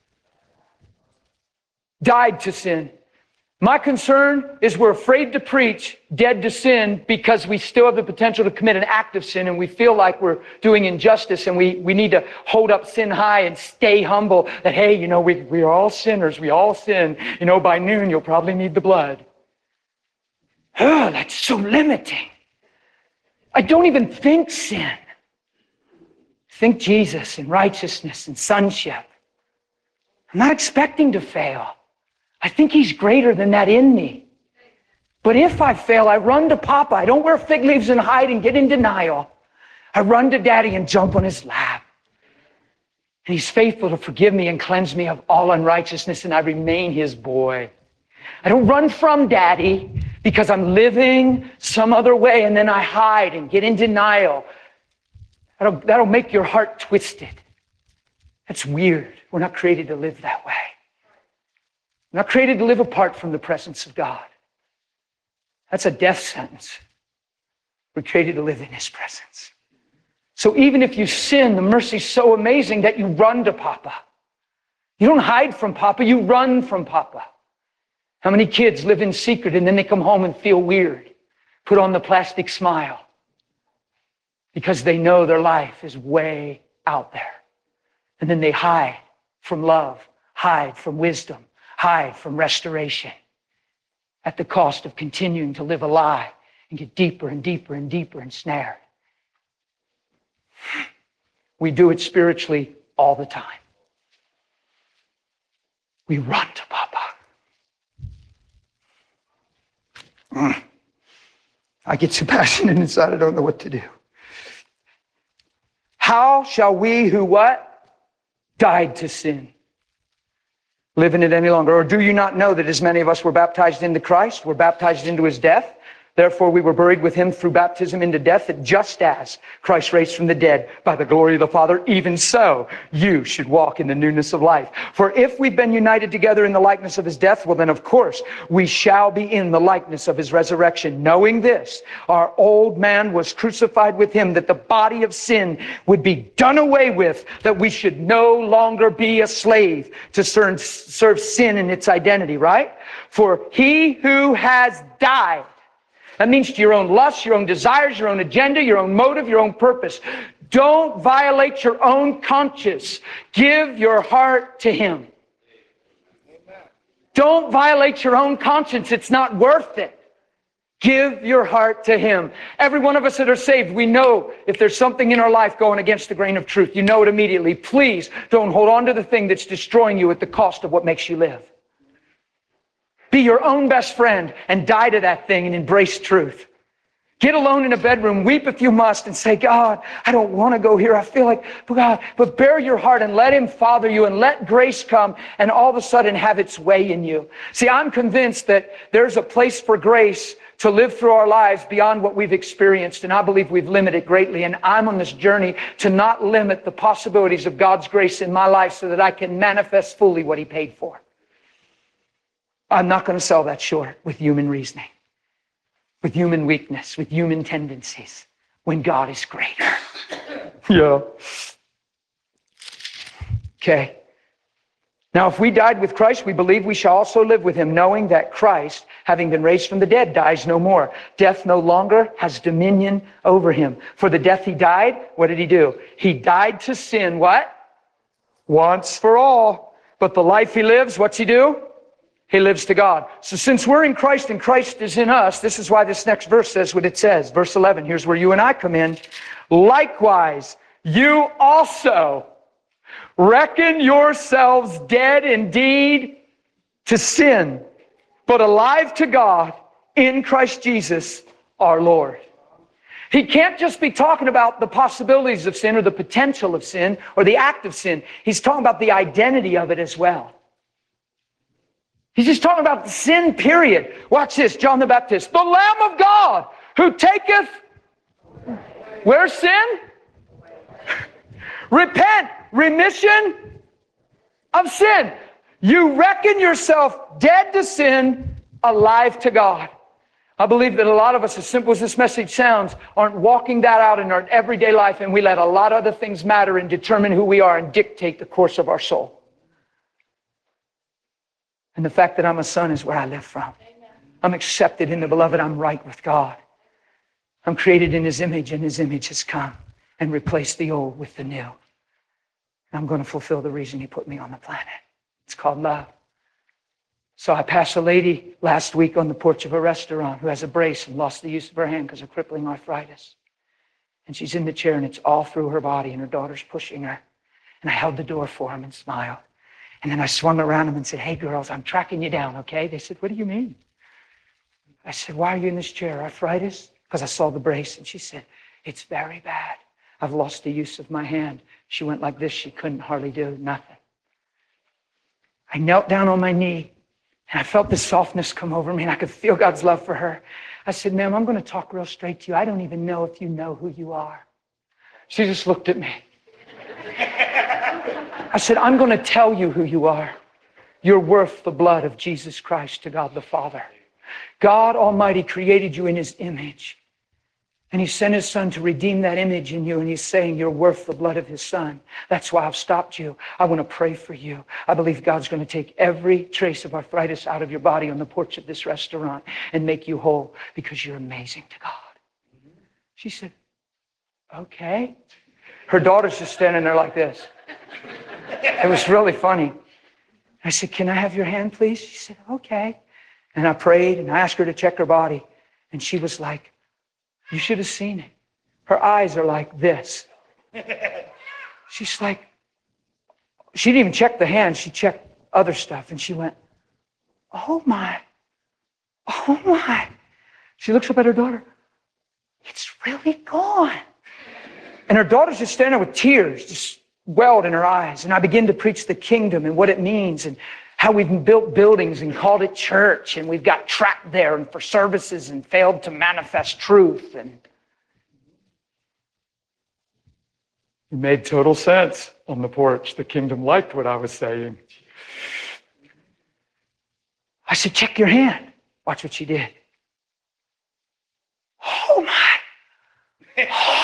died to sin? My concern is we're afraid to preach dead to sin because we still have the potential to commit an act of sin, and we feel like we're doing injustice, and we need to hold up sin high and stay humble that, hey, you know, we are all sinners. We all sin. You know, by noon you'll probably need the blood. Oh, that's so limiting. I don't even think sin. Think Jesus and righteousness and sonship. I'm not expecting to fail. I think He's greater than that in me. But if I fail, I run to Papa. I don't wear fig leaves and hide and get in denial. I run to Daddy and jump on His lap. And He's faithful to forgive me and cleanse me of all unrighteousness, and I remain His boy. I don't run from Daddy because I'm living some other way, and then I hide and get in denial. That'll make your heart twisted. That's weird. We're not created to live that way. We're not created to live apart from the presence of God. That's a death sentence. We're created to live in His presence. So even if you sin, the mercy's so amazing that you run to Papa. You don't hide from Papa, you run from Papa. How many kids live in secret and then they come home and feel weird, put on the plastic smile because they know their life is way out there. And then they hide from love, hide from wisdom, hide from restoration at the cost of continuing to live a lie and get deeper and deeper and deeper ensnared. We do it spiritually all the time. We run to Papa. I get so passionate inside, I don't know what to do. How shall we who what? Died to sin, live in it any longer? Or do you not know that as many of us were baptized into Christ, were baptized into His death, Therefore, we were buried with him through baptism into death, that just as Christ raised from the dead by the glory of the Father, even so you should walk in the newness of life. For if we've been united together in the likeness of his death, well then of course we shall be in the likeness of his resurrection. Knowing this, our old man was crucified with him, that the body of sin would be done away with, that we should no longer be a slave to serve sin in its identity, right? For he who has died, that means to your own lusts, your own desires, your own agenda, your own motive, your own purpose. Don't violate your own conscience. Give your heart to him. Don't violate your own conscience. It's not worth it. Give your heart to him. Every one of us that are saved, we know if there's something in our life going against the grain of truth. You know it immediately. Please don't hold on to the thing that's destroying you at the cost of what makes you live. Be your own best friend and die to that thing and embrace truth. Get alone in a bedroom, weep if you must, and say, God, I don't want to go here. I feel like, but God, but bare your heart and let him father you and let grace come and all of a sudden have its way in you. See, I'm convinced that there's a place for grace to live through our lives beyond what we've experienced, and I believe we've limited greatly. And I'm on this journey to not limit the possibilities of God's grace in my life so that I can manifest fully what he paid for. I'm not going to sell that short with human reasoning, with human weakness, with human tendencies, when God is greater. Yeah. Okay. Now, if we died with Christ, we believe we shall also live with him, knowing that Christ, having been raised from the dead, dies no more. Death no longer has dominion over him. For the death he died, what did he do? He died to sin, what? Once for all. But the life he lives, what's he do? He lives to God. So since we're in Christ and Christ is in us, this is why this next verse says what it says. Verse 11, here's where you and I come in. Likewise, you also reckon yourselves dead indeed to sin, but alive to God in Christ Jesus our Lord. He can't just be talking about the possibilities of sin or the potential of sin or the act of sin. He's talking about the identity of it as well. He's just talking about the sin, period. Watch this, John the Baptist. The Lamb of God who taketh, where's sin? Repent, remission of sin. You reckon yourself dead to sin, alive to God. I believe that a lot of us, as simple as this message sounds, aren't walking that out in our everyday life, and we let a lot of other things matter and determine who we are and dictate the course of our soul. And the fact that I'm a son is where I live from. I'm accepted in the beloved. I'm right with God. I'm created in his image, and his image has come and replaced the old with the new. And I'm going to fulfill the reason he put me on the planet. It's called love. So I passed a lady last week on the porch of a restaurant who has a brace and lost the use of her hand because of crippling arthritis. And she's in the chair, and it's all through her body, and her daughter's pushing her. And I held the door for him and smiled. And then I swung around them and said, hey, girls, I'm tracking you down, okay? They said, what do you mean? I said, why are you in this chair? Arthritis? Because I saw the brace. And she said, it's very bad. I've lost the use of my hand. She went like this. She couldn't hardly do nothing. I knelt down on my knee, and I felt the softness come over me, and I could feel God's love for her. I said, ma'am, I'm going to talk real straight to you. I don't even know if you know who you are. She just looked at me. I said, I'm going to tell you who you are. You're worth the blood of Jesus Christ to God the Father. God Almighty created you in his image. And he sent his son to redeem that image in you. And he's saying you're worth the blood of his son. That's why I've stopped you. I want to pray for you. I believe God's going to take every trace of arthritis out of your body on the porch of this restaurant and make you whole because you're amazing to God. She said, okay. Her daughter's just standing there like this. It was really funny. I said, can I have your hand, please? She said, okay. And I prayed, and I asked her to check her body. And she was like, you should have seen it. Her eyes are like this. She's like, she didn't even check the hand. She checked other stuff. And she went, oh my. Oh my. She looks up at her daughter. It's really gone. And her daughter's just standing there with tears, just welled in her eyes. And I begin to preach the kingdom and what it means and How we've built buildings and called it church, and we've got trapped there and for services and failed to manifest truth. And it made total sense on the porch. The kingdom liked what I was saying. I said, check your hand. Watch what she did. Oh my.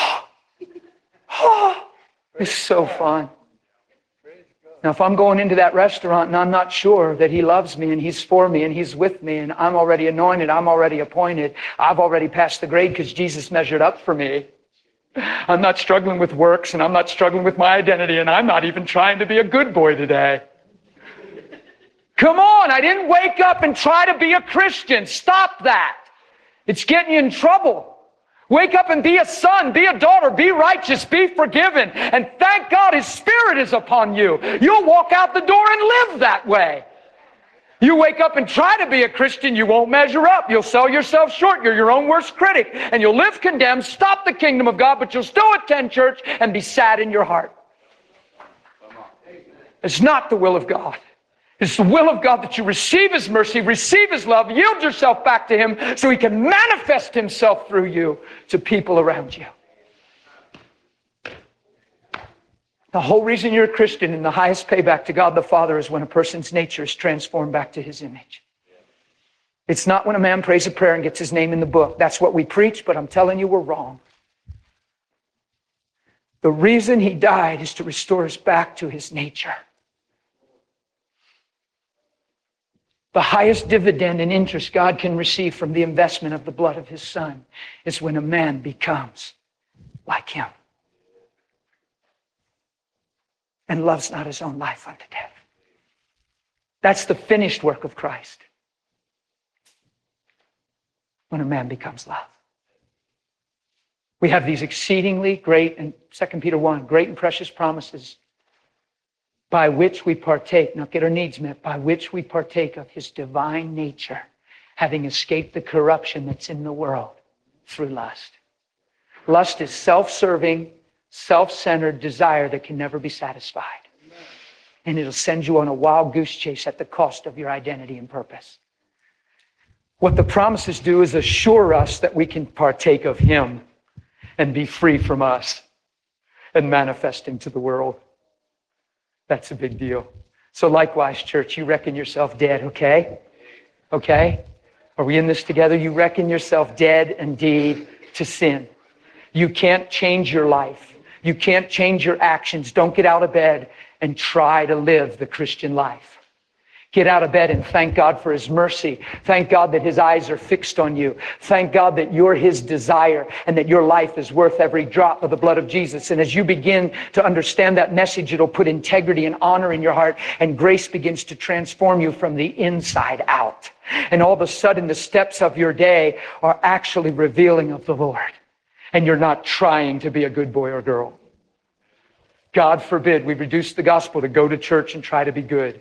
Oh, it's so fun. Now, if I'm going into that restaurant and I'm not sure that he loves me and he's for me and he's with me and I'm already anointed, I'm already appointed, I've already passed the grade because Jesus measured up for me. I'm not struggling with works and I'm not struggling with my identity and I'm not even trying to be a good boy today. Come on, I didn't wake up and try to be a Christian. Stop that. It's getting you in trouble. Wake up and be a son, be a daughter, be righteous, be forgiven. And thank God His Spirit is upon you. You'll walk out the door and live that way. You wake up and try to be a Christian, you won't measure up. You'll sell yourself short. You're your own worst critic. And you'll live condemned, stop the kingdom of God, but you'll still attend church and be sad in your heart. It's not the will of God. It's the will of God that you receive His mercy, receive His love, yield yourself back to Him so He can manifest Himself through you to people around you. The whole reason you're a Christian and the highest payback to God the Father is when a person's nature is transformed back to His image. It's not when a man prays a prayer and gets his name in the book. That's what we preach, but I'm telling you we're wrong. The reason He died is to restore us back to His nature. The highest dividend and interest God can receive from the investment of the blood of His Son is when a man becomes like Him and loves not his own life unto death. That's the finished work of Christ. When a man becomes love. We have these exceedingly great, and 2 Peter 1, great and precious promises by which we partake, not get our needs met, by which we partake of His divine nature, having escaped the corruption that's in the world through lust. Lust is self-serving, self-centered desire that can never be satisfied. And it'll send you on a wild goose chase at the cost of your identity and purpose. What the promises do is assure us that we can partake of Him and be free from us and manifest Him to the world. That's a big deal. So likewise, church, you reckon yourself dead, okay? Okay? Are we in this together? You reckon yourself dead indeed to sin. You can't change your life. You can't change your actions. Don't get out of bed and try to live the Christian life. Get out of bed and thank God for His mercy. Thank God that His eyes are fixed on you. Thank God that you're His desire and that your life is worth every drop of the blood of Jesus. And as you begin to understand that message, it'll put integrity and honor in your heart, and grace begins to transform you from the inside out. And all of a sudden, the steps of your day are actually revealing of the Lord. And you're not trying to be a good boy or girl. God forbid we reduce the gospel to go to church and try to be good.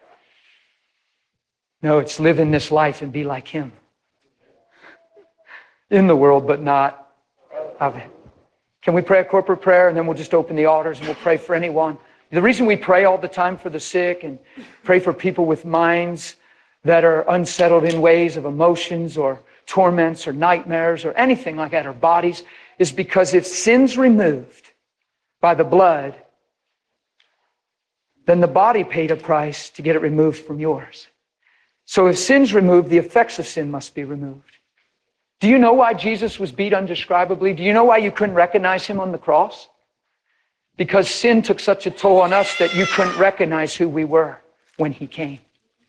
No, it's live in this life and be like Him. In the world, but not of it. Can we pray a corporate prayer and then we'll just open the altars and we'll pray for anyone? The reason we pray all the time for the sick and pray for people with minds that are unsettled in ways of emotions or torments or nightmares or anything like that, or bodies, is because if sin's removed by the blood, then the body paid a price to get it removed from yours. So if sin's removed, the effects of sin must be removed. Do you know why Jesus was beat undescribably? Do you know why you couldn't recognize Him on the cross? Because sin took such a toll on us that you couldn't recognize who we were when He came.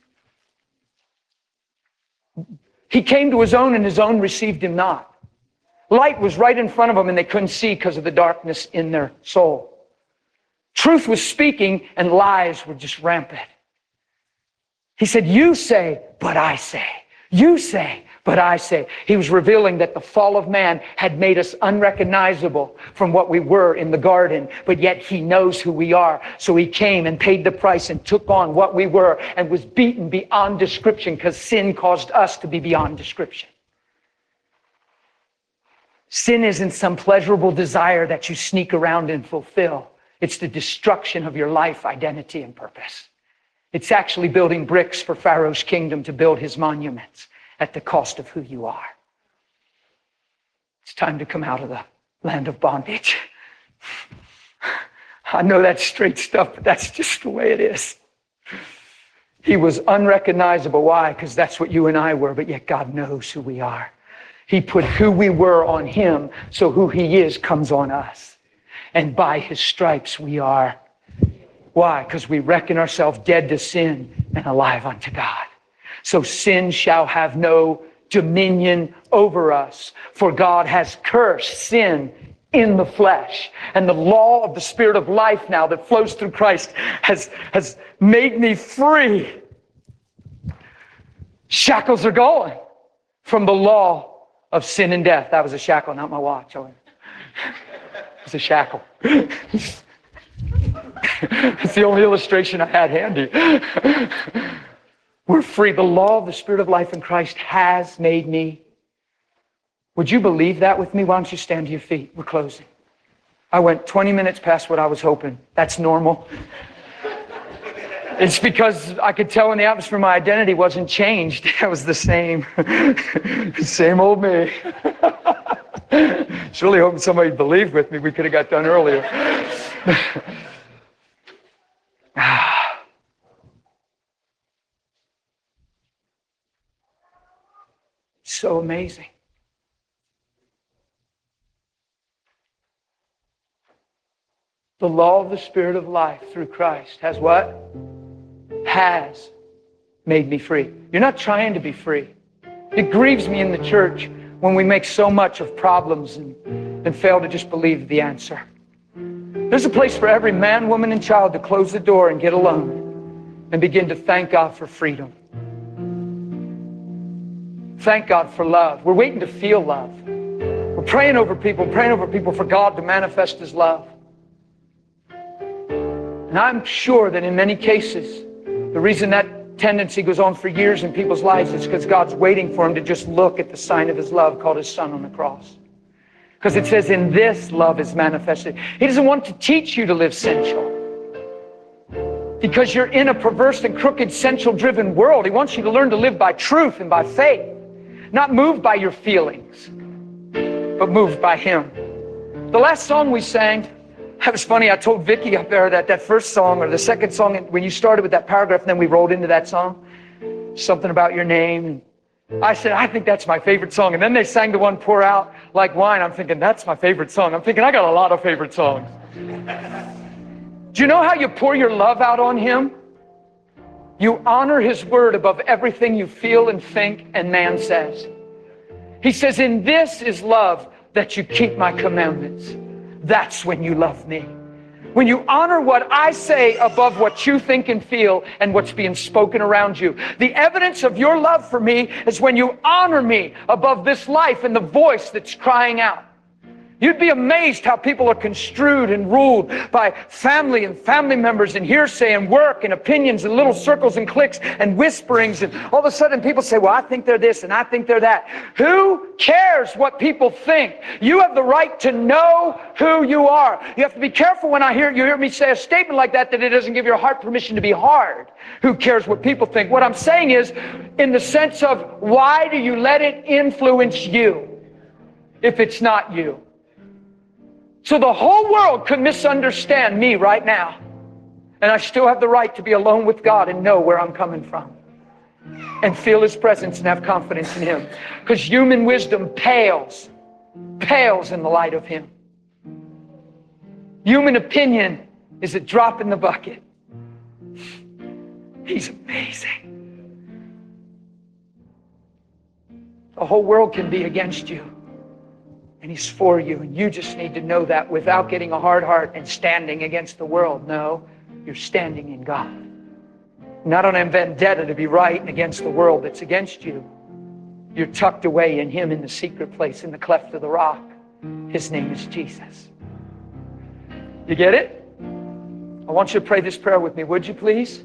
He came to His own and His own received Him not. Light was right in front of them and they couldn't see because of the darkness in their soul. Truth was speaking and lies were just rampant. He said, you say, but I say. You say, but I say. He was revealing that the fall of man had made us unrecognizable from what we were in the garden, but yet He knows who we are. So He came and paid the price and took on what we were and was beaten beyond description because sin caused us to be beyond description. Sin isn't some pleasurable desire that you sneak around and fulfill. It's the destruction of your life, identity, and purpose. It's actually building bricks for Pharaoh's kingdom to build his monuments at the cost of who you are. It's time to come out of the land of bondage. I know that's straight stuff, but that's just the way it is. He was unrecognizable. Why? Because that's what you and I were, but yet God knows who we are. He put who we were on him, so who he is comes on us. And by his stripes we are. Why? Because we reckon ourselves dead to sin and alive unto God. So sin shall have no dominion over us, for God has cursed sin in the flesh. And the law of the Spirit of life now that flows through Christ has made me free. Shackles are gone from the law of sin and death. That was a shackle, not my watch. It was a shackle. It's the only illustration I had handy. We're free. The law of the Spirit of life in Christ has made me. Would you believe that with me? Why don't you stand to your feet? We're closing. I went 20 minutes past what I was hoping. That's normal. It's because I could tell in the atmosphere my identity wasn't changed. I was the same. Same old me. It's really hoping somebody believed with me. We could have got done earlier. So amazing. The law of the Spirit of life through Christ has what? Has made me free. You're not trying to be free. It grieves me in the church when we make so much of problems and fail to just believe the answer. There's a place for every man, woman, and child to close the door and get alone and begin to thank God for freedom. Thank God for love. We're waiting to feel love. We're praying over people for God to manifest his love. And I'm sure that in many cases, the reason that tendency goes on for years in people's lives is because God's waiting for them to just look at the sign of his love called his Son on the cross. Because it says, in this love is manifested. He doesn't want to teach you to live sensual. Because you're in a perverse and crooked, sensual-driven world. He wants you to learn to live by truth and by faith. Not moved by your feelings, but moved by him. The last song we sang, that was funny. I told Vicki up there that first song, or the second song, when you started with that paragraph, and then we rolled into that song, something about your name. I said, I think that's my favorite song. And then they sang the one, Pour Out Like Wine. I'm thinking, that's my favorite song. I'm thinking, I got a lot of favorite songs. Do you know how you pour your love out on him? You honor his word above everything you feel and think and man says. He says, in this is love, that you keep my commandments. That's when you love me. When you honor what I say above what you think and feel and what's being spoken around you. The evidence of your love for me is when you honor me above this life and the voice that's crying out. You'd be amazed how people are construed and ruled by family and family members and hearsay and work and opinions and little circles and cliques and whisperings. And all of a sudden people say, well, I think they're this and I think they're that. Who cares what people think? You have the right to know who you are. You have to be careful when you hear me say a statement like that it doesn't give your heart permission to be hard. Who cares what people think? What I'm saying is, in the sense of, why do you let it influence you if it's not you? So the whole world could misunderstand me right now. And I still have the right to be alone with God and know where I'm coming from. And feel his presence and have confidence in him. Because human wisdom pales in the light of him. Human opinion is a drop in the bucket. He's amazing. The whole world can be against you. And he's for you, and you just need to know that without getting a hard heart and standing against the world. No, you're standing in God. Not on a vendetta to be right against the world that's against you. You're tucked away in him in the secret place, in the cleft of the rock. His name is Jesus. You get it? I want you to pray this prayer with me, would you please?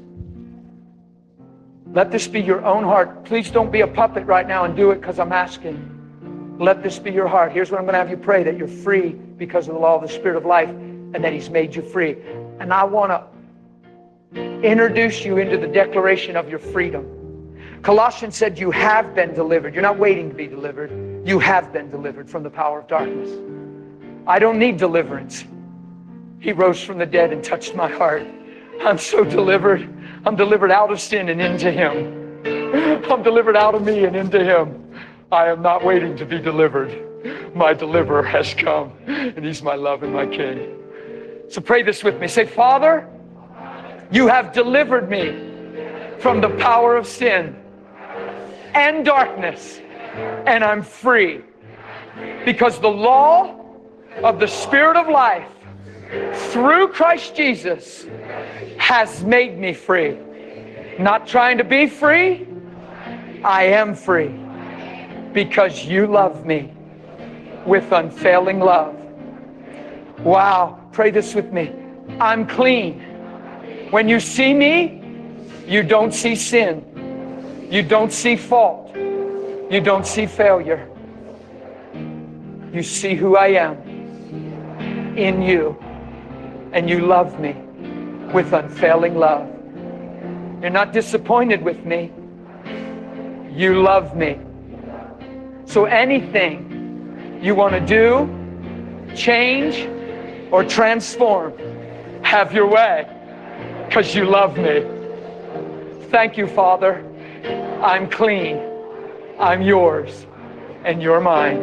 Let this be your own heart. Please don't be a puppet right now and do it because I'm asking. Let this be your heart. Here's what I'm going to have you pray, that you're free because of the law of the Spirit of life and that he's made you free. And I want to introduce you into the declaration of your freedom. Colossians said you have been delivered. You're not waiting to be delivered. You have been delivered from the power of darkness. I don't need deliverance. He rose from the dead and touched my heart. I'm so delivered. I'm delivered out of sin and into Him. I'm delivered out of me and into Him. I am not waiting to be delivered. My deliverer has come, and He's my love and my King. So pray this with me. Say, Father, you have delivered me from the power of sin and darkness, and I'm free. Because the law of the Spirit of life through Christ Jesus has made me free. Not trying to be free, I am free. Because you love me with unfailing love. Wow, pray this with me. I'm clean. When you see me, you don't see sin. You don't see fault. You don't see failure. You see who I am in you. And you love me with unfailing love. You're not disappointed with me. You love me. So anything you want to do, change, or transform, have your way, because you love me. Thank you, Father. I'm clean. I'm yours, and you're mine.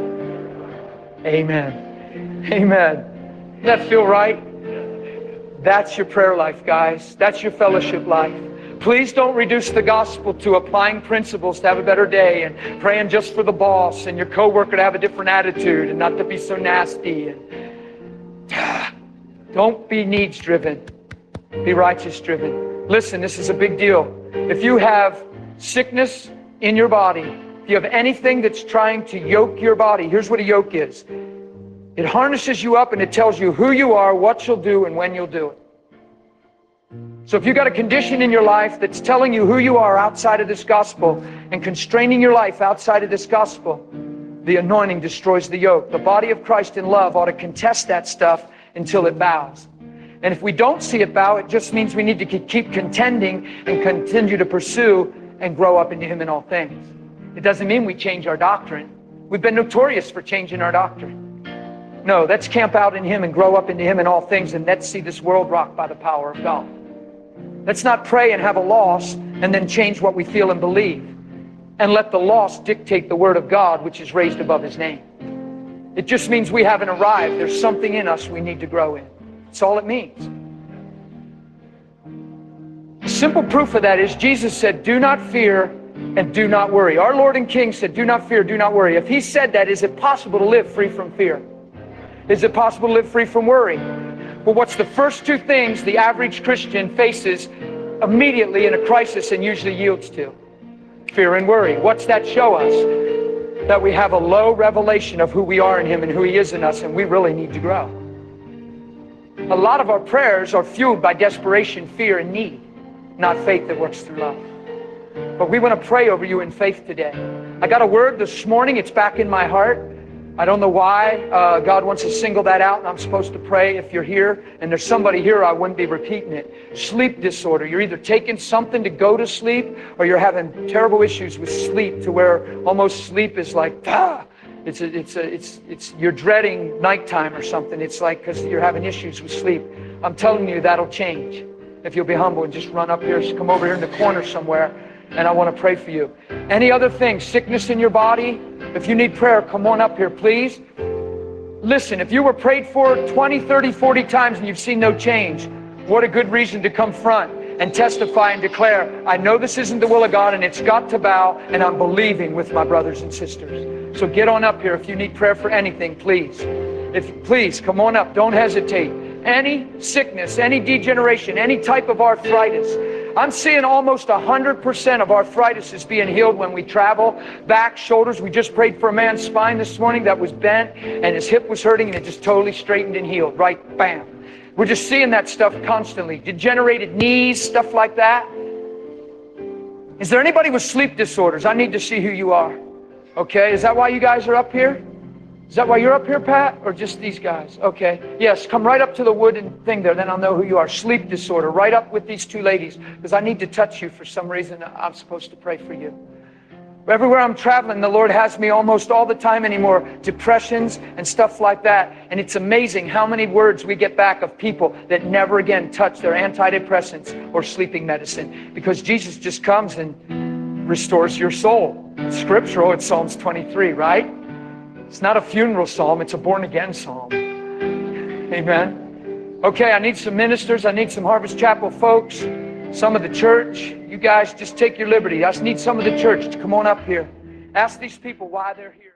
Amen. Amen. Does that feel right? That's your prayer life, guys. That's your fellowship life. Please don't reduce the gospel to applying principles to have a better day and praying just for the boss and your coworker to have a different attitude and not to be so nasty. And don't be needs driven. Be righteous driven. Listen, this is a big deal. If you have sickness in your body, if you have anything that's trying to yoke your body, here's what a yoke is. It harnesses you up and it tells you who you are, what you'll do, and when you'll do it. So if you've got a condition in your life that's telling you who you are outside of this gospel and constraining your life outside of this gospel, the anointing destroys the yoke. The body of Christ in love ought to contest that stuff until it bows. And if we don't see it bow, it just means we need to keep contending and continue to pursue and grow up into Him in all things. It doesn't mean we change our doctrine. We've been notorious for changing our doctrine. No, let's camp out in Him and grow up into Him in all things, and let's see this world rocked by the power of God. Let's not pray and have a loss and then change what we feel and believe and let the loss dictate the Word of God, which is raised above His name. It just means we haven't arrived. There's something in us we need to grow in. That's all it means. The simple proof of that is Jesus said, do not fear and do not worry. Our Lord and King said, do not fear, do not worry. If He said that, is it possible to live free from fear? Is it possible to live free from worry? Well, what's the first two things the average Christian faces immediately in a crisis and usually yields to? Fear and worry. What's that show us? That we have a low revelation of who we are in Him and who He is in us, and we really need to grow. A lot of our prayers are fueled by desperation, fear, and need, not faith that works through love. But we want to pray over you in faith today. I got a word this morning. It's back in my heart. I don't know why God wants to single that out, and I'm supposed to pray if you're here, and there's somebody here, I wouldn't be repeating it. Sleep disorder. You're either taking something to go to sleep, or you're having terrible issues with sleep to where almost sleep is like, you're dreading nighttime or something. It's like because you're having issues with sleep. I'm telling you that'll change if you'll be humble and just run up here, come over here in the corner somewhere, and I want to pray for you. Any other things, sickness in your body? If you need prayer, come on up here, please. Listen, if you were prayed for 20, 30, 40 times and you've seen no change, what a good reason to come front and testify and declare, I know this isn't the will of God and it's got to bow, and I'm believing with my brothers and sisters. So get on up here if you need prayer for anything, please. Please, come on up. Don't hesitate. Any sickness, any degeneration, any type of arthritis. I'm seeing almost 100% of arthritis is being healed when we travel. Back, shoulders. We just prayed for a man's spine this morning that was bent and his hip was hurting and it just totally straightened and healed. Right? Bam. We're just seeing that stuff constantly. Degenerated knees, stuff like that. Is there anybody with sleep disorders? I need to see who you are. Okay, is that why you guys are up here? Is that why you're up here, Pat? Or just these guys? Okay. Yes, come right up to the wooden thing there, then I'll know who you are. Sleep disorder, right up with these two ladies, because I need to touch you for some reason. I'm supposed to pray for you. Everywhere I'm traveling, the Lord has me almost all the time anymore. Depressions and stuff like that. And it's amazing how many words we get back of people that never again touch their antidepressants or sleeping medicine. Because Jesus just comes and restores your soul. It's scriptural. It's Psalms 23, right? It's not a funeral psalm. It's a born-again psalm. Amen. Okay, I need some ministers. I need some Harvest Chapel folks. Some of the church. You guys just take your liberty. I just need some of the church to come on up here. Ask these people why they're here.